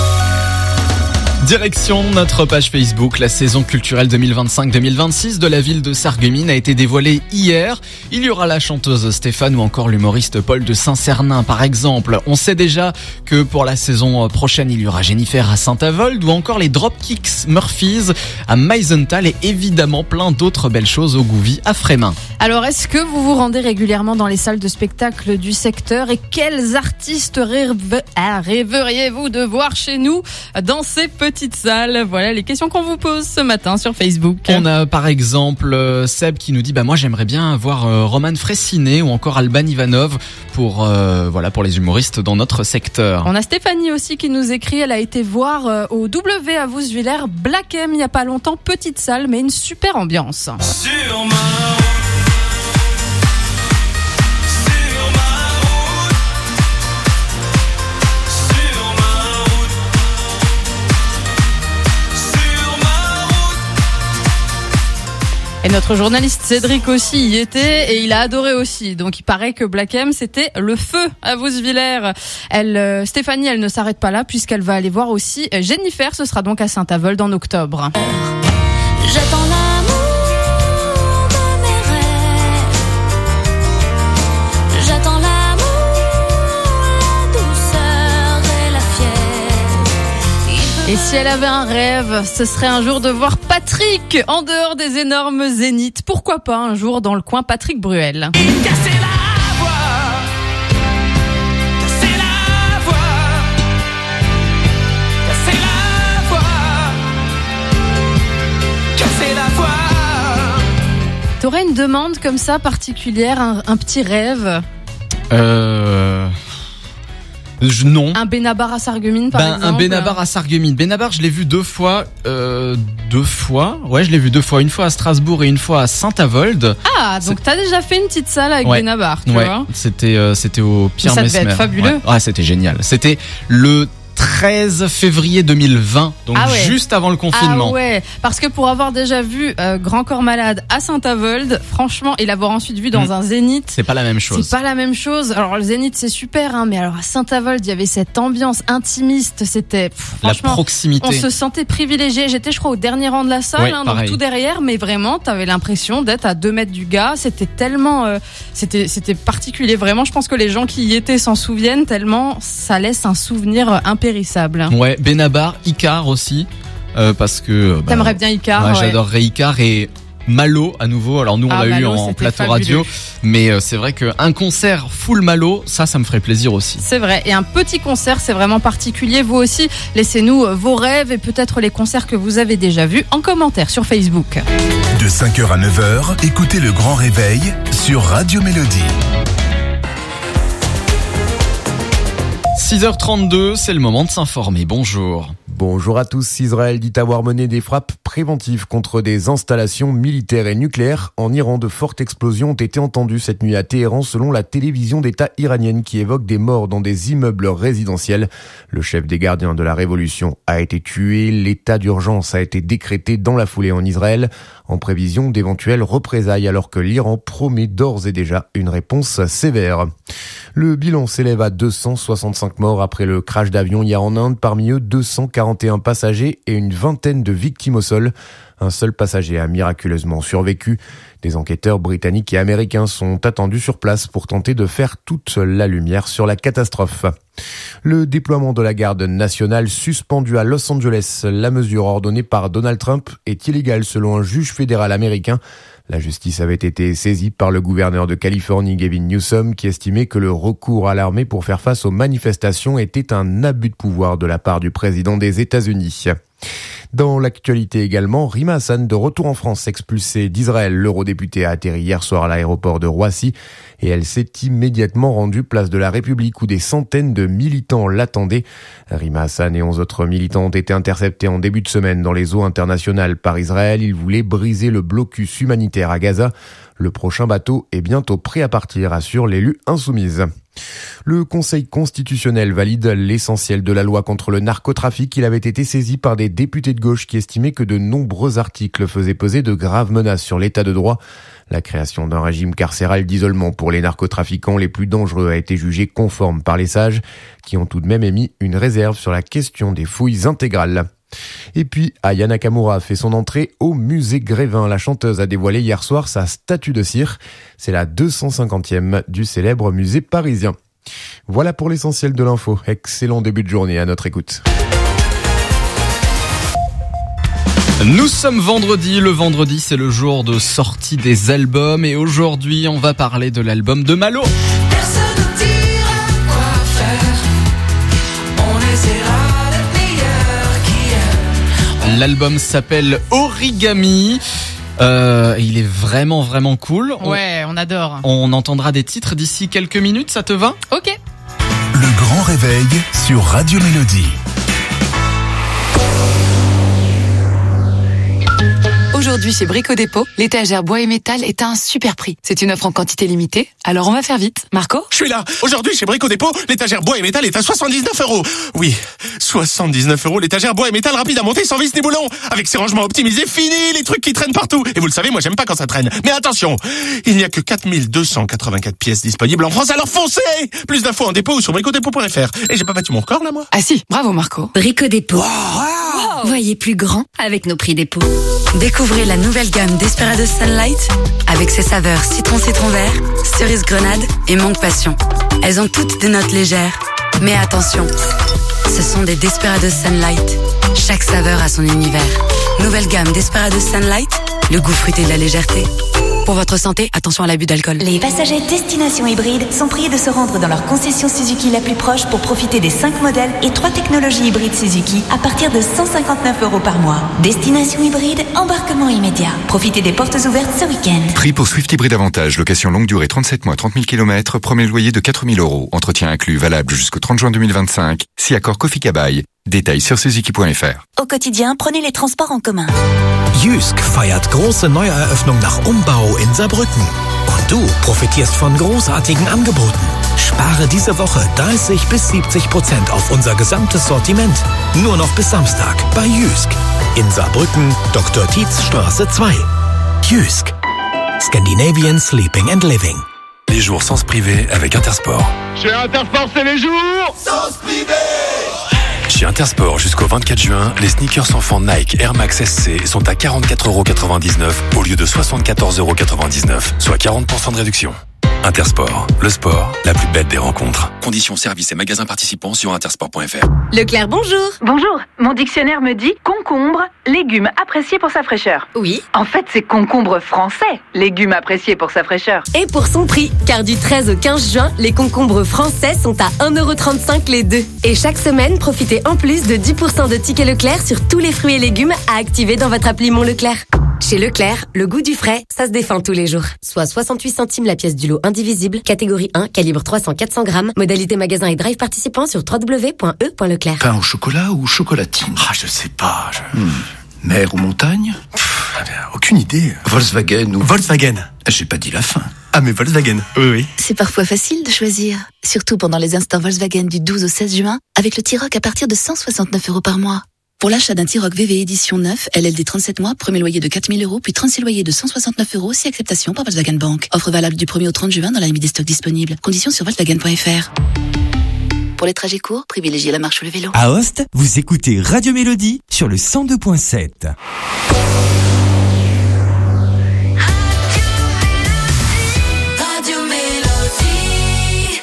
Direction notre page Facebook, la saison culturelle deux mille vingt-cinq deux mille vingt-six de la ville de Sarreguemines a été dévoilée hier. Il y aura la chanteuse Stéphane ou encore l'humoriste Paul de Saint-Cernin par exemple. On sait déjà que pour la saison prochaine, il y aura Jennifer à Saint-Avold ou encore les Dropkicks Murphys à Meisenthal et évidemment plein d'autres belles choses au Gouvy à Frémin. Alors, est-ce que vous vous rendez régulièrement dans les salles de spectacle du secteur et quels artistes rêve... ah, rêveriez-vous de voir chez nous dans ces petites salles? Voilà les questions qu'on vous pose ce matin sur Facebook. On a par exemple euh, Seb qui nous dit bah moi j'aimerais bien voir euh, Roman Fressinet ou encore Alban Ivanov pour euh, voilà pour les humoristes dans notre secteur. On a Stéphanie aussi qui nous écrit, elle a été voir euh, au W à Vousvillers Black M il y a pas longtemps, petite salle mais une super ambiance. Sur ma Et notre journaliste Cédric aussi y était et il a adoré aussi. Donc il paraît que Black M c'était le feu à Vousvillers. Elle, euh, Stéphanie, elle ne s'arrête pas là puisqu'elle va aller voir aussi Jennifer. Ce sera donc à Saint-Avold en octobre. J'attends l'amour de mes rêves. J'attends l'amour, la douceur et la fièvre. Et si elle avait un rêve, ce serait un jour de voir Patrick en dehors des énormes zéniths. Pourquoi pas un jour dans le coin Patrick Bruel. Casser la voix, casser la voix, casser la voix, casser la voix. T'aurais une demande comme ça particulière, un, un petit rêve? Euh... Je, non. Un Benabar à Sarreguemines par ben, exemple. Un Benabar à Sarreguemines. Benabar, je l'ai vu deux fois. Euh, deux fois. Ouais, je l'ai vu deux fois. Une fois à Strasbourg et une fois à Saint-Avold. Ah, donc t'as déjà fait une petite salle avec ouais. Benabar, tu ouais. vois. C'était, euh, c'était au Pierre Ça Messmer. devait être fabuleux. Ouais. ouais, c'était génial. C'était le treize février deux mille vingt, donc ah ouais. juste avant le confinement. Ah ouais, parce que pour avoir déjà vu euh, Grand Corps Malade à Saint-Avold, franchement, et l'avoir ensuite vu dans mmh. un zénith, c'est pas la même chose. C'est pas la même chose. Alors le zénith c'est super, hein, mais alors à Saint-Avold il y avait cette ambiance intimiste, c'était pff, franchement, la proximité. On se sentait privilégié. J'étais, je crois, au dernier rang de la salle, ouais, hein, donc tout derrière, mais vraiment, t'avais l'impression d'être à deux mètres du gars. C'était tellement, euh, c'était, c'était particulier. Vraiment, je pense que les gens qui y étaient s'en souviennent tellement ça laisse un souvenir impérissable. Ouais, Benabar, Icar aussi, euh, parce que. Bah, T'aimerais bien Icar. Ouais, ouais. J'adorerais Icar et Malo à nouveau. Alors nous on ah, l'a Malo, eu en plateau fabuleux. radio, mais euh, c'est vrai qu'un concert full Malo, ça, ça me ferait plaisir aussi. C'est vrai. Et un petit concert, c'est vraiment particulier. Vous aussi, laissez-nous vos rêves et peut-être les concerts que vous avez déjà vus en commentaire sur Facebook. De cinq heures à neuf heures, écoutez le Grand Réveil sur Radio Mélodie. six heures trente-deux, c'est le moment de s'informer. Bonjour. Bonjour à tous. Israël dit avoir mené des frappes pré- préventive contre des installations militaires et nucléaires en Iran. De fortes explosions ont été entendues cette nuit à Téhéran selon la télévision d'État iranienne qui évoque des morts dans des immeubles résidentiels. Le chef des gardiens de la révolution a été tué. L'état d'urgence a été décrété dans la foulée en Israël en prévision d'éventuelles représailles alors que l'Iran promet d'ores et déjà une réponse sévère. Le bilan s'élève à deux cent soixante-cinq morts après le crash d'avion hier en Inde, parmi eux deux cent quarante et un passagers et une vingtaine de victimes au sol. Un seul passager a miraculeusement survécu. Des enquêteurs britanniques et américains sont attendus sur place pour tenter de faire toute la lumière sur la catastrophe. Le déploiement de la garde nationale suspendu à Los Angeles. La mesure ordonnée par Donald Trump est illégale selon un juge fédéral américain. La justice avait été saisie par le gouverneur de Californie, Gavin Newsom, qui estimait que le recours à l'armée pour faire face aux manifestations était un abus de pouvoir de la part du président des États-Unis. Dans l'actualité également, Rima Hassan, de retour en France, expulsée d'Israël. L'eurodéputée a atterri hier soir à l'aéroport de Roissy et elle s'est immédiatement rendue place de la République où des centaines de militants l'attendaient. Rima Hassan et onze autres militants ont été interceptés en début de semaine dans les eaux internationales par Israël. Ils voulaient briser le blocus humanitaire à Gaza. Le prochain bateau est bientôt prêt à partir, assure l'élu insoumise. Le Conseil constitutionnel valide l'essentiel de la loi contre le narcotrafic. Il avait été saisi par des députés de gauche qui estimaient que de nombreux articles faisaient peser de graves menaces sur l'état de droit. La création d'un régime carcéral d'isolement pour les narcotrafiquants les plus dangereux a été jugée conforme par les sages, qui ont tout de même émis une réserve sur la question des fouilles intégrales. Et puis, Aya Nakamura a fait son entrée au musée Grévin. La chanteuse a dévoilé hier soir sa statue de cire. C'est la deux cent cinquantième du célèbre musée parisien. Voilà pour l'essentiel de l'info. Excellent début de journée à notre écoute. Nous sommes vendredi. Le vendredi, c'est le jour de sortie des albums. Et aujourd'hui, on va parler de l'album de Malo. Personne ne dira quoi faire. On essaiera d'être meilleur qu'hier. L'album s'appelle Origami. Euh, il est vraiment vraiment cool. Ouais, on adore. On entendra des titres d'ici quelques minutes, ça te va ? Ok. Le grand réveil sur Radio Mélodie. Aujourd'hui chez Brico Dépôt, l'étagère bois et métal est à un super prix. C'est une offre en quantité limitée, alors on va faire vite. Marco ? Je suis là. Aujourd'hui, chez Brico Dépôt, l'étagère bois et métal est à soixante-dix-neuf euros. Oui, soixante-dix-neuf euros, l'étagère bois et métal rapide à monter sans vis ni boulon. Avec ses rangements optimisés, fini les trucs qui traînent partout. Et vous le savez, moi j'aime pas quand ça traîne. Mais attention, il n'y a que quatre mille deux cent quatre-vingt-quatre pièces disponibles en France, alors foncez! Plus d'infos en dépôt ou sur brico dépôt point f r. Et j'ai pas battu mon record là, moi? Ah si, bravo Marco. Brico Dépôt. Wow. Voyez plus grand avec nos prix dépôt. Découvrez la nouvelle gamme Desperados Sunlight avec ses saveurs citron citron vert, cerise grenade et mangue passion. Elles ont toutes des notes légères. Mais attention, ce sont des Desperados Sunlight. Chaque saveur a son univers. Nouvelle gamme Desperados Sunlight, le goût fruité de la légèreté. Pour votre santé, attention à l'abus d'alcool. Les passagers Destination Hybride sont priés de se rendre dans leur concession Suzuki la plus proche pour profiter des cinq modèles et trois technologies hybrides Suzuki à partir de cent cinquante-neuf euros par mois. Destination Hybride, embarquement immédiat. Profitez des portes ouvertes ce week-end. Prix pour Swift Hybride Avantage, location longue durée trente-sept mois, trente mille kilomètres, premier loyer de quatre mille euros. Entretien inclus, valable jusqu'au trente juin deux mille vingt-cinq. Si accord Kofi Kabai. Détails sur suzuki point f r. Au quotidien, prenez les transports en commun. Jysk feiert große Neueröffnung nach Umbau in Saarbrücken. Und du profitierst von großartigen Angeboten. Spare diese Woche dreißig bis siebzig Prozent auf unser gesamtes Sortiment. Nur noch bis Samstag bei Jysk. In Saarbrücken, Doktor Tietz Straße zwei. Jysk. Scandinavian Sleeping and Living. Les jours sans se priver avec Intersport. Chez Intersport, c'est les jours sans se priver. Chez Intersport, jusqu'au vingt-quatre juin, les sneakers enfants Nike Air Max S C sont à quarante-quatre euros quatre-vingt-dix-neuf au lieu de soixante-quatorze euros quatre-vingt-dix-neuf, soit quarante pour cent de réduction. Intersport, le sport, la plus belle des rencontres. Conditions, services et magasins participants sur intersport point f r. Leclerc, bonjour. Bonjour, mon dictionnaire me dit concombre, légume apprécié pour sa fraîcheur. Oui. En fait, c'est concombre français, légume apprécié pour sa fraîcheur. Et pour son prix, car du treize au quinze juin, les concombres français sont à un euro trente-cinq les deux. Et chaque semaine, profitez en plus de dix pour cent de tickets Leclerc sur tous les fruits et légumes à activer dans votre appli Mon Leclerc. Chez Leclerc, le goût du frais, ça se défend tous les jours. Soit soixante-huit centimes la pièce du lot indivisible, catégorie un, calibre trois cents à quatre cents grammes, modalité magasin et drive participant sur w w w point e point leclerc. Pain au chocolat ou chocolatine? Ah, je sais pas. Je... Hmm. Mer ou montagne? Pff, aucune idée. Volkswagen ou... Volkswagen. J'ai pas dit la fin. Ah mais Volkswagen, oui oui. C'est parfois facile de choisir, surtout pendant les instants Volkswagen du douze au seize juin, avec le T-Roc à partir de cent soixante-neuf euros par mois. Pour l'achat d'un T-Roc V V édition neuf, L L D trente-sept mois, premier loyer de quatre mille euros, puis trente-six loyers de cent soixante-neuf euros, si acceptation par Volkswagen Bank. Offre valable du premier au trente juin dans la limite des stocks disponibles. Conditions sur volkswagen point f r. Pour les trajets courts, privilégiez la marche ou le vélo. À Host, vous écoutez Radio Mélodie sur le cent deux point sept. Radio Mélodie.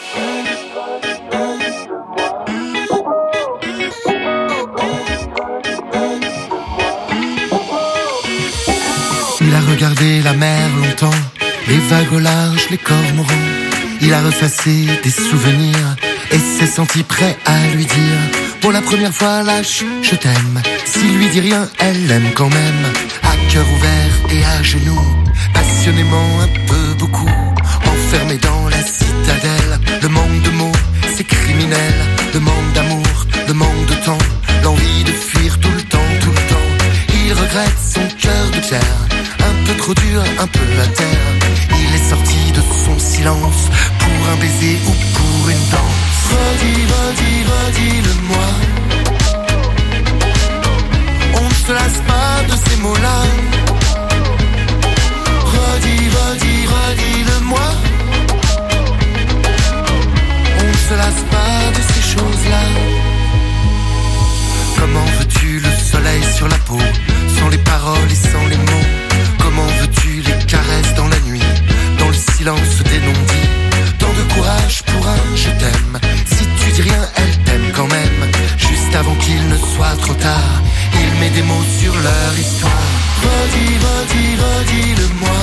Il a regardé la mer longtemps, les vagues au large, les cormorans. Il a refacé des souvenirs et s'est senti prêt à lui dire pour la première fois lâche, je t'aime. S'il lui dit rien, elle l'aime quand même. À cœur ouvert et à genoux, passionnément un peu beaucoup, enfermé dans la citadelle. Le manque de mots, c'est criminel. Le manque d'amour, le manque de temps, l'envie de fuir tout le temps, tout le temps. Il regrette son cœur de pierre, un peu trop dur, un peu à terre. Il est sorti de son silence pour un baiser ou pour une danse. Redis, redis, redis-le-moi. On ne se lasse pas de ces mots-là. Redis, redis, redis-le-moi. On ne se lasse pas de ces choses-là. Comment veux-tu le soleil sur la peau, sans les paroles et sans les mots? Comment veux-tu les caresses dans la nuit, dans le silence des non-dits? Tant de courage pour un je t'aime. Si tu dis rien, elle t'aime quand même. Juste avant qu'il ne soit trop tard, il met des mots sur leur histoire. Redis, redis, redis-le-moi.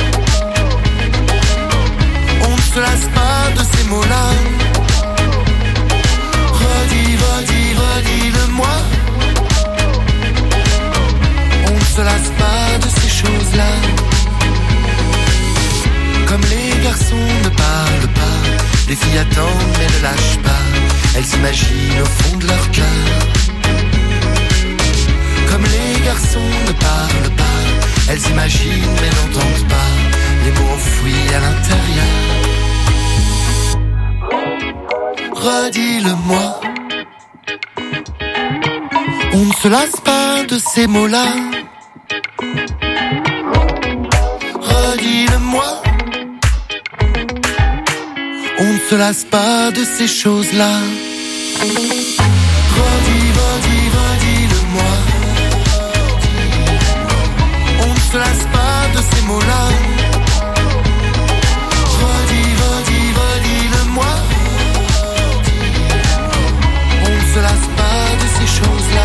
On ne se lasse pas de ces mots-là. Redis, redis, redis-le-moi. On ne se lasse pas de ces choses-là. Comme les garçons ne parlent pas, les filles attendent mais ne lâchent pas. Elles s'imaginent au fond de leur cœur. Comme les garçons ne parlent pas, elles imaginent mais n'entendent pas les mots enfouis à l'intérieur. Redis-le-moi. On ne se lasse pas de ces mots-là. Redis-le-moi. On ne se lasse pas de ces choses-là. Redis, redis, redis-le-moi. On ne se lasse pas de ces mots-là. Redis, redis, redis-le-moi. On ne se lasse pas de ces choses-là.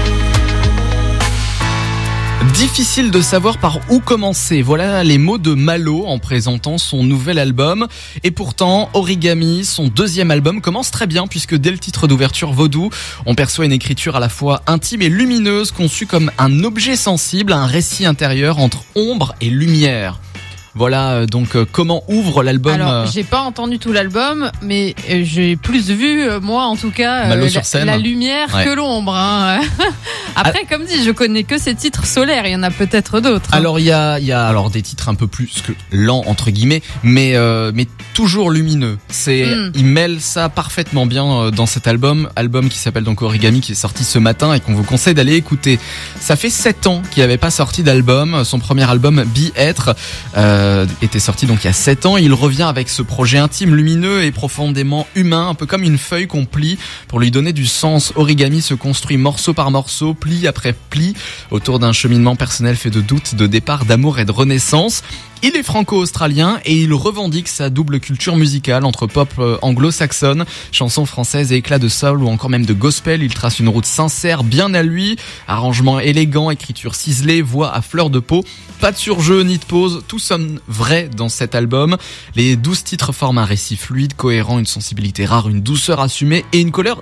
Difficile de savoir par où commencer. Voilà les mots de Malo en présentant son nouvel album. Et pourtant, Origami, son deuxième album, commence très bien puisque dès le titre d'ouverture Vaudou, on perçoit une écriture à la fois intime et lumineuse, conçue comme un objet sensible, un récit intérieur entre ombre et lumière. Voilà donc euh, comment ouvre l'album. Alors, j'ai pas entendu tout l'album, mais euh, j'ai plus vu, euh, moi en tout cas, Malo euh, sur la, scène. la lumière Ouais. que l'ombre. Hein. Après, ah. comme dit, je connais que ces titres solaires. Il y en a peut-être d'autres. Hein. Alors il y a, il y a alors des titres un peu plus que lents entre guillemets, mais euh, mais toujours lumineux. C'est, mm. il mêle ça parfaitement bien dans cet album, album qui s'appelle donc Origami, qui est sorti ce matin et qu'on vous conseille d'aller écouter. Ça fait sept ans qu'il n'avait pas sorti d'album. Son premier album Bi-être euh, était sorti donc il y a sept ans. Il revient avec ce projet intime, lumineux et profondément humain, un peu comme une feuille qu'on plie pour lui donner du sens. Origami se construit morceau par morceau, pli après pli, autour d'un cheminement personnel fait de doutes, de départ, d'amour et de renaissance. Il est franco-australien et il revendique sa double culture musicale entre pop anglo-saxonne, chansons françaises et éclats de soul ou encore même de gospel. Il trace une route sincère, bien à lui, arrangement élégant, écriture ciselée, voix à fleur de peau. Pas de surjeu ni de pause, tout sonne vrai dans cet album. Les douze titres forment un récit fluide, cohérent, une sensibilité rare, une douceur assumée et une couleur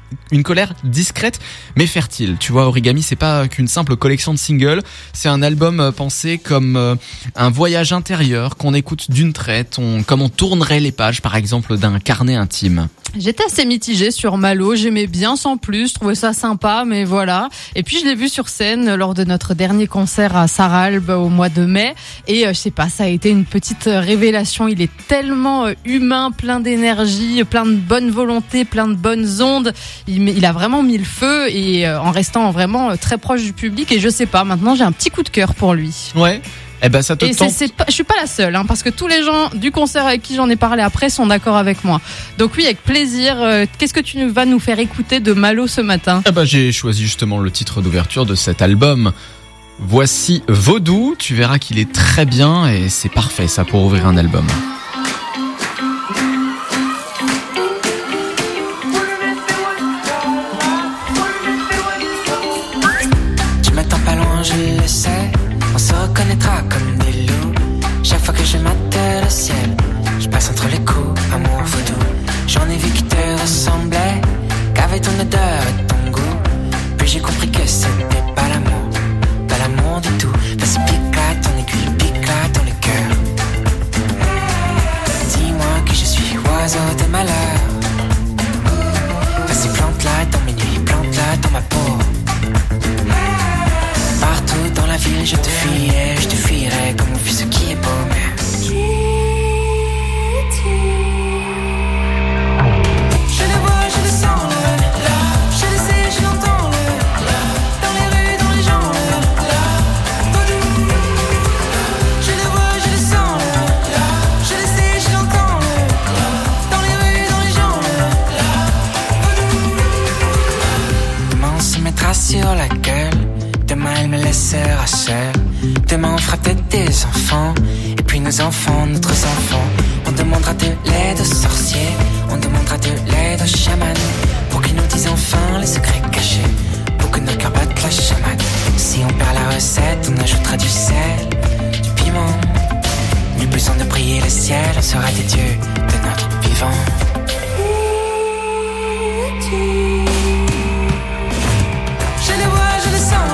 une colère discrète mais fertile. Tu vois, Origami, c'est pas qu'une simple collection de singles, c'est un album pensé comme euh, un voyage intérieur qu'on écoute d'une traite, on, comme on tournerait les pages par exemple d'un carnet intime. J'étais assez mitigée sur Malo, j'aimais bien sans plus, je trouvais ça sympa, mais voilà. Et puis je l'ai vu sur scène lors de notre dernier concert à Sarralbe au mois de mai, et euh, je sais pas, ça a été une petite révélation. Il est tellement euh, humain, plein d'énergie, plein de bonne volonté, plein de bonnes ondes. Il, il a vraiment mis le feu, et euh, en restant vraiment euh, très proche du public. Et je sais pas, maintenant j'ai un petit coup de cœur pour lui. Ouais. Eh ben ça te et tente. c'est, c'est pas, je suis pas la seule, hein, parce que tous les gens du concert avec qui j'en ai parlé après sont d'accord avec moi. Donc oui, avec plaisir. Euh, qu'est-ce que tu vas nous faire écouter de Malo ce matin ? Eh ben j'ai choisi justement le titre d'ouverture de cet album. Voici Vaudou. Tu verras qu'il est très bien et c'est parfait ça pour ouvrir un album. Tu m'attends pas loin, je le sais. On se reconnaîtra comme des loups. Chaque fois que je mate le ciel, je passe entre les coups, amour vaudou. J'en ai vu qui te ressemblaient, qu'avait ton odeur et ton goût. Puis j'ai compris que c'était pas l'amour, pas l'amour du tout. Vas-y pique là ton aiguille, pique là dans le cœur. Dis-moi que je suis oiseau de malheur. Vas-y plante là dans mes nuits, plante là dans ma peau. Partout dans la ville, je te fuirai, je te fuirai comme on fuit ce qui est beau, mais je le vois, je le sens, le je le sais, je l'entends, le dans les rues, dans les gens, le je le vois, je le sens, le je le sais, je l'entends, le dans les rues, dans les gens, le demain on se mettra sur la gueule. Demain elle me laissera seule. Demain on fera peut-être des enfants. Et puis nos enfants, notre enfants. On demandera de l'aide aux sorciers. On demandera de l'aide aux chamans. Pour qu'ils nous disent enfin les secrets cachés. Pour que nos cœurs battent la chamane. Si on perd la recette, on ajoutera du sel, du piment. Nul besoin de prier le ciel. On sera des dieux de notre vivant. Je le vois, je le sens.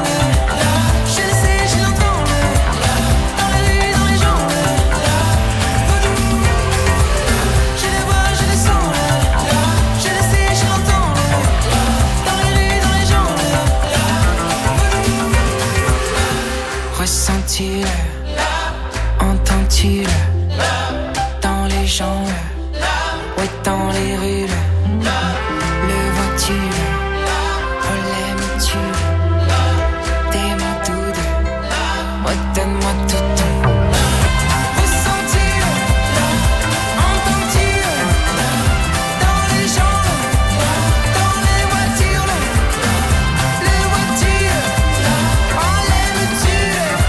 Ressens-tu-le, entends-tu-le, dans les gens, ouais dans les rues, le vois-tu, oh l'aimes-tu, tes mains toutes, ouais donne-moi tout ton. Ressens-tu-le, entends-tu-le, dans les gens, dans les voitures, le vois-tu, oh l'aimes-tu.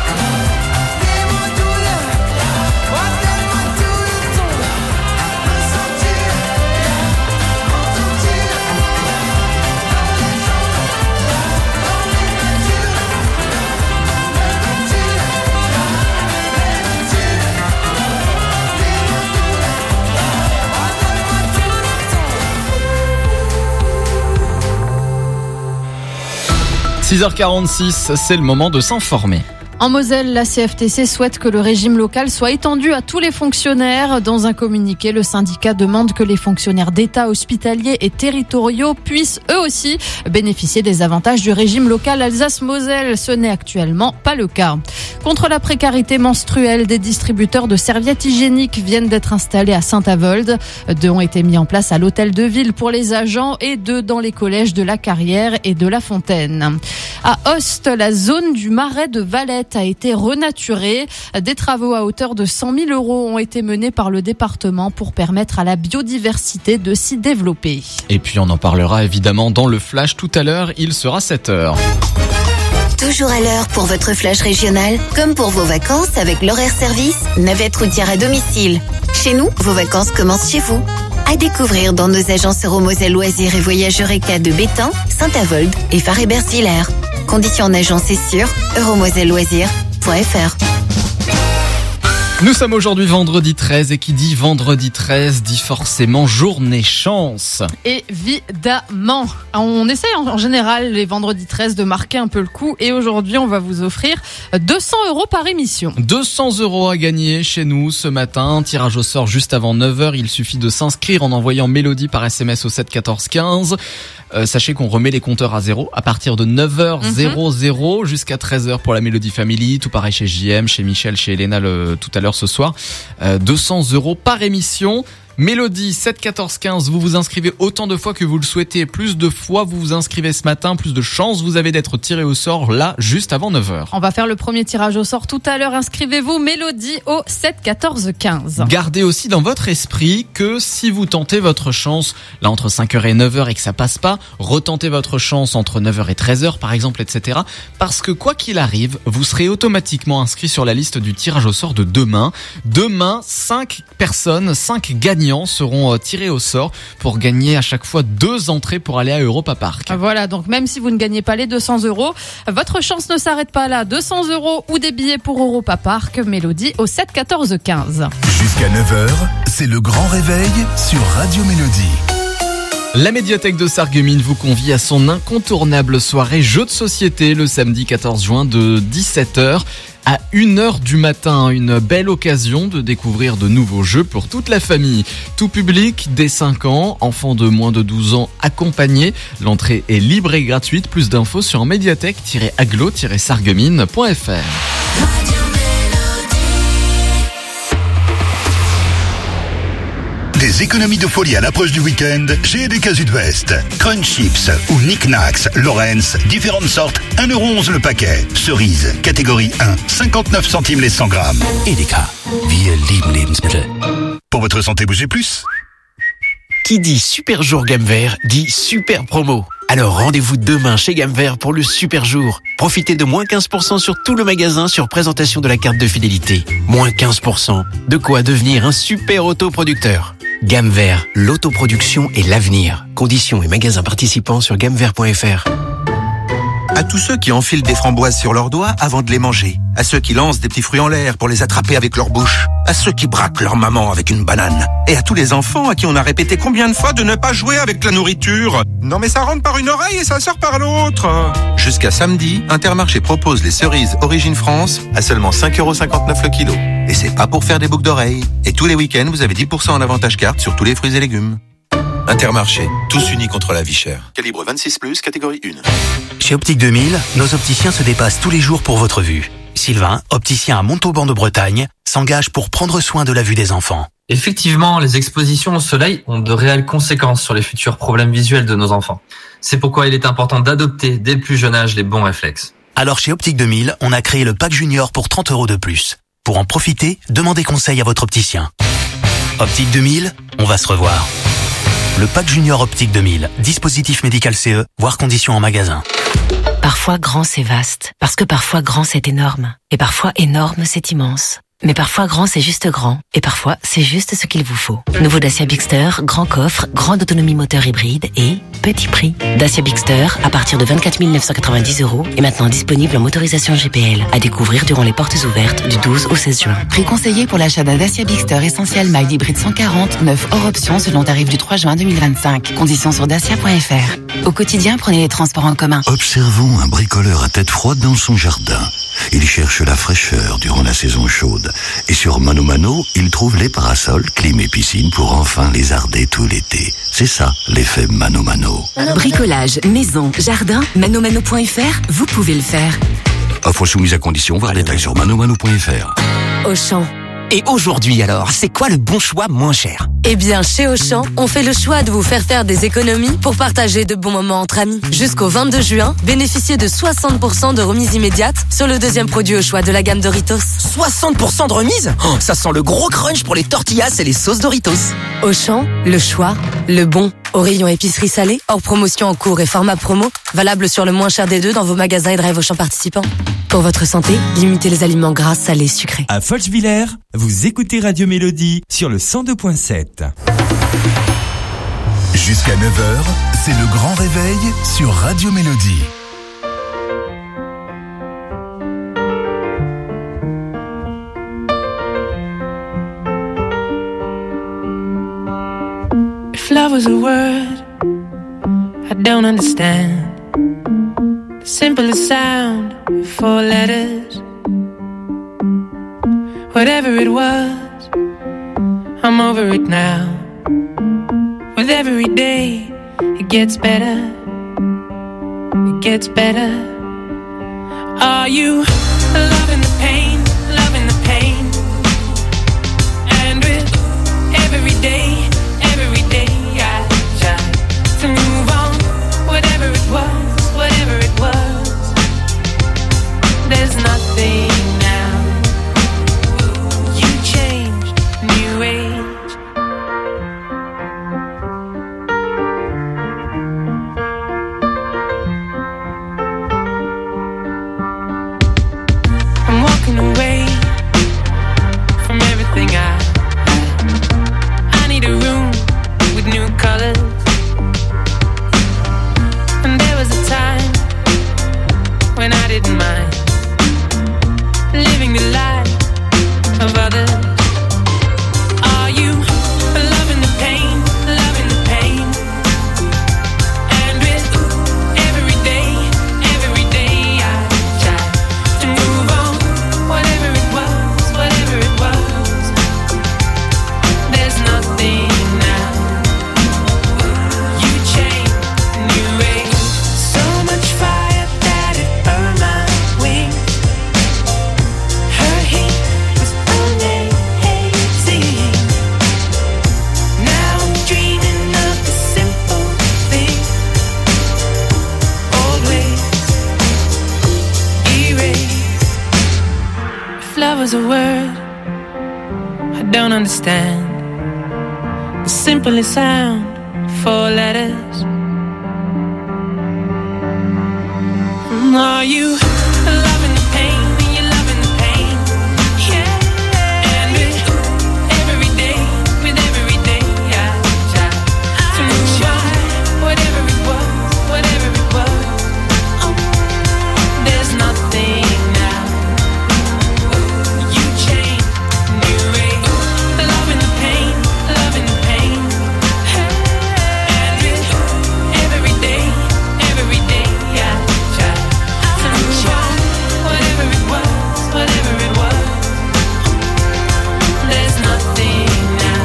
six heures quarante-six, c'est le moment de s'informer. En Moselle, la C F T C souhaite que le régime local soit étendu à tous les fonctionnaires. Dans un communiqué, le syndicat demande que les fonctionnaires d'État hospitaliers et territoriaux puissent eux aussi bénéficier des avantages du régime local Alsace-Moselle. Ce n'est actuellement pas le cas. Contre la précarité menstruelle, des distributeurs de serviettes hygiéniques viennent d'être installés à Saint-Avold. Deux ont été mis en place à l'hôtel de ville pour les agents et deux dans les collèges de la Carrière et de la Fontaine. À Host, la zone du Marais de Valette a été renaturée. Des travaux à hauteur de cent mille euros ont été menés par le département pour permettre à la biodiversité de s'y développer. Et puis on en parlera évidemment dans le flash tout à l'heure, il sera sept heures. Toujours à l'heure pour votre flash régional, comme pour vos vacances avec l'horaire service, navette routière à domicile. Chez nous, vos vacances commencent chez vous. À découvrir dans nos agences Euromoselle Loisirs et Voyage Eureka de Bétain, Saint-Avold et Faré-Bersvillers. Conditions en agence et sur euromoselle loisirs point f r. Nous sommes aujourd'hui vendredi treize et qui dit vendredi treize dit forcément journée chance. Évidemment. On essaye en général les vendredis treize de marquer un peu le coup et aujourd'hui on va vous offrir deux cents euros par émission. deux cents euros à gagner chez nous ce matin. Tirage au sort juste avant neuf heures. Il suffit de s'inscrire en envoyant Mélodie par S M S au sept quatorze quinze. Euh, sachez qu'on remet les compteurs à zéro à partir de neuf heures mm-hmm. jusqu'à treize heures pour la Mélodie Family. Tout pareil chez J M, chez Michel, chez Elena le, tout à l'heure ce soir. Euh, deux cents euros par émission. Mélodie sept quatorze quinze, vous vous inscrivez autant de fois que vous le souhaitez. Plus de fois vous vous inscrivez ce matin, plus de chances vous avez d'être tiré au sort là, juste avant neuf heures. On va faire le premier tirage au sort tout à l'heure. Inscrivez-vous Mélodie au sept quatorze quinze. Gardez aussi dans votre esprit que si vous tentez votre chance là entre cinq heures et neuf heures et que ça passe pas, retentez votre chance entre neuf heures et treize heures par exemple, et cetera. Parce que quoi qu'il arrive, vous serez automatiquement inscrit sur la liste du tirage au sort de demain. Demain, cinq personnes, cinq gagnants seront tirés au sort pour gagner à chaque fois deux entrées pour aller à Europa Park. Voilà, donc même si vous ne gagnez pas les deux cents euros, votre chance ne s'arrête pas là. deux cents euros ou des billets pour Europa Park, Mélodie au sept quatorze quinze. Jusqu'à neuf heures, c'est le grand réveil sur Radio Mélodie. La médiathèque de Sarreguemines vous convie à son incontournable soirée jeux de société le samedi quatorze juin de dix-sept heures à une heure du matin. Une belle occasion de découvrir de nouveaux jeux pour toute la famille. Tout public dès cinq ans, enfants de moins de douze ans accompagnés. L'entrée est libre et gratuite. Plus d'infos sur médiathèque tiret aglo tiret sarreguemines point f r. Des économies de folie à l'approche du week-end chez E D K Sud-Ouest. Crunch Chips ou Knick Knacks, Lorenz, différentes sortes, un euro onze le paquet. Cerise, catégorie un, cinquante-neuf centimes les cent grammes. E D K, wir lieben Lebensmittel. Pour votre santé, bougez plus. Qui dit super jour gamme vert dit super promo. Alors rendez-vous demain chez Gamme Vert pour le super jour. Profitez de moins quinze pour cent sur tout le magasin sur présentation de la carte de fidélité. Moins quinze pour cent. De quoi devenir un super autoproducteur. Gamme Vert, l'autoproduction et l'avenir. Conditions et magasins participants sur gamme vert point f r. À tous ceux qui enfilent des framboises sur leurs doigts avant de les manger. À ceux qui lancent des petits fruits en l'air pour les attraper avec leur bouche. À ceux qui braquent leur maman avec une banane. Et à tous les enfants à qui on a répété combien de fois de ne pas jouer avec la nourriture. Non mais ça rentre par une oreille et ça sort par l'autre. Jusqu'à samedi, Intermarché propose les cerises Origine France à seulement cinq euros cinquante-neuf le kilo. Et c'est pas pour faire des boucles d'oreilles. Et tous les week-ends, vous avez dix pour cent en avantage carte sur tous les fruits et légumes. Intermarché, tous unis contre la vie chère. Calibre vingt-six plus, catégorie un. Chez Optique deux mille, nos opticiens se dépassent tous les jours pour votre vue. Sylvain, opticien à Montauban de Bretagne, s'engage pour prendre soin de la vue des enfants. Effectivement, les expositions au soleil ont de réelles conséquences sur les futurs problèmes visuels de nos enfants. C'est pourquoi il est important d'adopter dès le plus jeune âge les bons réflexes. Alors chez Optique deux mille, on a créé le pack junior pour trente euros de plus. Pour en profiter, demandez conseil à votre opticien. Optique deux mille, on va se revoir. Le pack junior Optique deux mille, dispositif médical C E, voire conditions en magasin. Parfois grand c'est vaste, parce que parfois grand c'est énorme, et parfois énorme c'est immense. Mais parfois grand c'est juste grand, et parfois c'est juste ce qu'il vous faut. Nouveau Dacia Bigster, grand coffre, grande autonomie moteur hybride et petit prix. Dacia Bigster à partir de vingt-quatre mille neuf cent quatre-vingt-dix euros est maintenant disponible en motorisation G P L, à découvrir durant les portes ouvertes du douze au seize juin. Prix conseillé pour l'achat d'un Dacia Bigster Essentiel Mild Hybride cent quarante, neuf hors option selon tarif du trois juin deux mille vingt-cinq. Conditions sur dacia point f r. Au quotidien, prenez les transports en commun. Observons un bricoleur à tête froide dans son jardin. Il cherche la fraîcheur durant la saison chaude. Et sur Mano Mano, il trouve les parasols, clim et piscine pour enfin lézarder tout l'été. C'est ça, l'effet Mano Mano. Bricolage, maison, jardin, mano mano point f r, vous pouvez le faire. Offre soumise à condition, voir détails sur mano mano point f r. Auchan. Et aujourd'hui alors, c'est quoi le bon choix moins cher? Eh bien, chez Auchan, on fait le choix de vous faire faire des économies pour partager de bons moments entre amis. Jusqu'au vingt-deux juin, bénéficiez de soixante pour cent de remise immédiate sur le deuxième produit au choix de la gamme Doritos. soixante pour cent de remise? Oh, ça sent le gros crunch pour les tortillas et les sauces Doritos. Auchan, le choix, le bon. Au rayon épicerie salée, hors promotion en cours et format promo, valable sur le moins cher des deux dans vos magasins et drive Auchan participants. Pour votre santé, limitez les aliments gras, salés, sucrés. À Folchviller, vous écoutez Radio Mélodie sur le cent deux point sept. Jusqu'à neuf heures, c'est le grand réveil sur Radio Mélodie. If love was a word I don't understand, the simplest sound, four letters. Whatever it was, I'm over it now. With every day, it gets better. It gets better. Are you loving the pain, loving the pain? And with every day, every day I try to move on. Whatever it was, whatever it was, there's nothing now. You changed, new age. I'm walking away from everything I had. I need a room with new colors. And there was a time when I didn't mind living the life of others. Are you loving the pain, loving the pain? And with every day, every day I try to move on. Whatever it was, whatever it was, there's nothing now. You changed, new age. So much fire that it burned my wings. Her heat was amazing. Now I'm dreaming of the simple thing. Old ways erased. If love was a word I don't understand, the simplest sound, four letters. Are you loving the pain? You loving the pain? Yeah. And with every day, with every day, I try to move on. Whatever it was, whatever it was, oh, there's nothing now. You changed, new age. Loving the pain, loving the pain. And with every day, every day, I try to move on. Whatever it was, whatever it was, there's nothing now.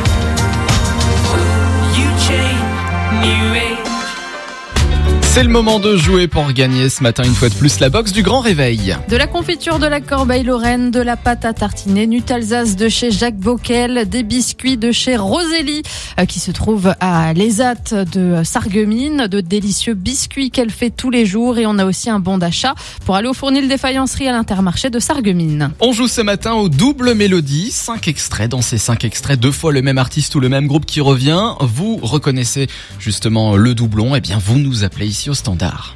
You changed, new age. C'est le moment de jouer pour gagner ce matin une fois de plus la box du Grand Réveil. De la confiture de la Corbeil-Lorraine, de la pâte à tartiner Nutalsace de chez Jacques Vauquel, des biscuits de chez Rosélie euh, qui se trouve à l'Esat de Sarreguemines, de délicieux biscuits qu'elle fait tous les jours, et on a aussi un bon d'achat pour aller au fournil des faïenceries à l'Intermarché de Sarreguemines. On joue ce matin au double mélodie, cinq extraits. Dans ces cinq extraits, deux fois le même artiste ou le même groupe qui revient. Vous reconnaissez justement le doublon, et bien vous nous appelez ici au standard.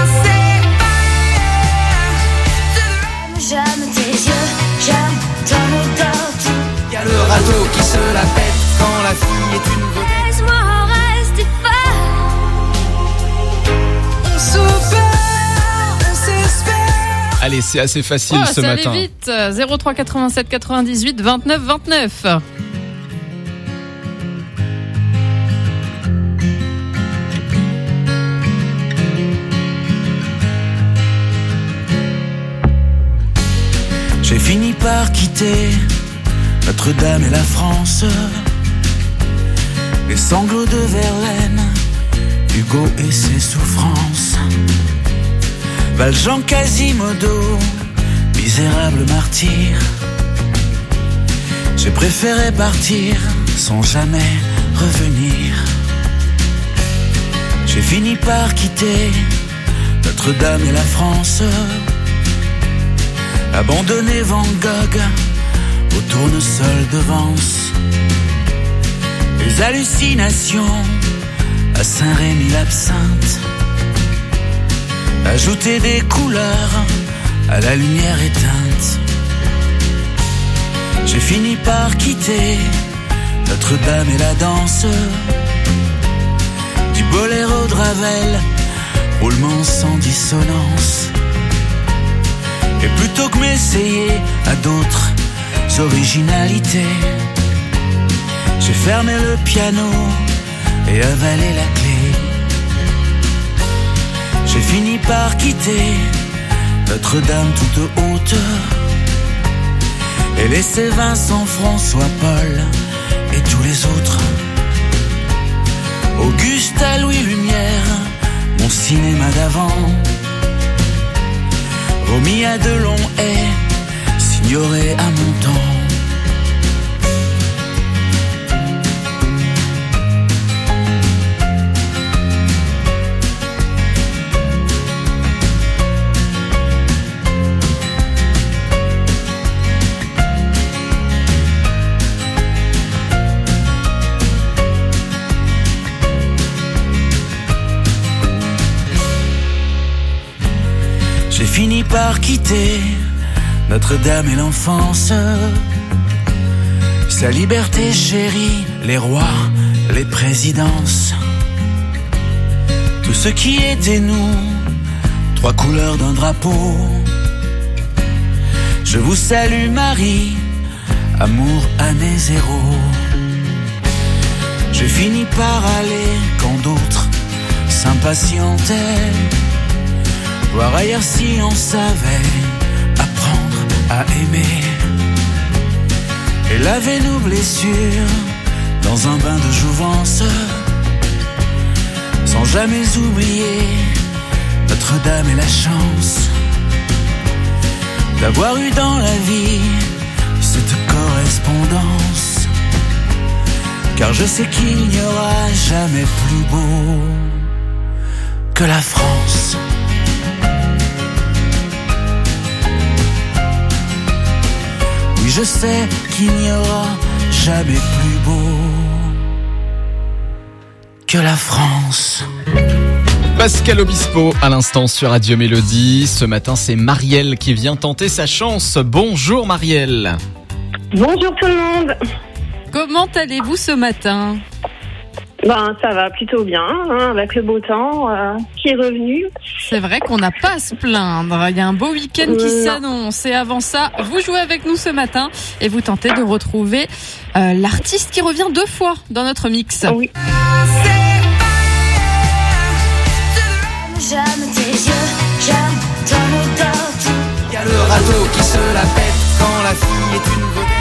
J'aime tes yeux, j'aime ton odeur, tout. Y a le râteau qui se la pète quand la fille est une vedette. Laisse-moi rester fort. On se perd, on s'espère. Allez, c'est assez facile Oh, ce ça matin. allait vite. zéro trois quatre-vingt-sept quatre-vingt-dix-huit vingt-neuf vingt-neuf. J'ai fini par quitter Notre-Dame et la France. Les sanglots de Verlaine, Hugo et ses souffrances. Valjean, Quasimodo, misérable martyr. J'ai préféré partir sans jamais revenir. J'ai fini par quitter Notre-Dame et la France. Abandonner Van Gogh au tournesol de Vence. Les hallucinations à Saint-Rémy-l'Absinthe. Ajouter des couleurs à la lumière éteinte. J'ai fini par quitter Notre-Dame et la danse. Du boléro de Ravel, roulement sans dissonance. Et plutôt que m'essayer à d'autres originalités, j'ai fermé le piano et avaler la clé. J'ai fini par quitter Notre-Dame toute haute et laisser Vincent, François, Paul et tous les autres. Auguste à Louis Lumière, mon cinéma d'avant. Vomi à de longs haies, signoré à mon temps. J'ai fini par quitter Notre-Dame et l'enfance, sa liberté chérie, les rois, les présidences, tout ce qui était nous, trois couleurs d'un drapeau. Je vous salue Marie, amour année zéro. J'ai fini par aller quand d'autres s'impatientaient, voir ailleurs si on savait apprendre à aimer et laver nos blessures dans un bain de jouvence, sans jamais oublier Notre-Dame et la chance d'avoir eu dans la vie cette correspondance, car je sais qu'il n'y aura jamais plus beau que la France. Oui, je sais qu'il n'y aura jamais plus beau que la France. Pascal Obispo à l'instant sur Radio Mélodie. Ce matin, c'est Marielle qui vient tenter sa chance. Bonjour Marielle. Bonjour tout le monde. Comment allez-vous ce matin ? Ben, ça va plutôt bien, hein, avec le beau temps euh, qui est revenu. C'est vrai qu'on n'a pas à se plaindre. Il y a un beau week-end qui Non. s'annonce. Et avant ça, vous jouez avec nous ce matin et vous tentez de retrouver euh, l'artiste qui revient deux fois dans notre mix. Oui. J'aime tes yeux, j'aime ton odeur. Il y a le radeau qui se la pète quand la fille est une vedette.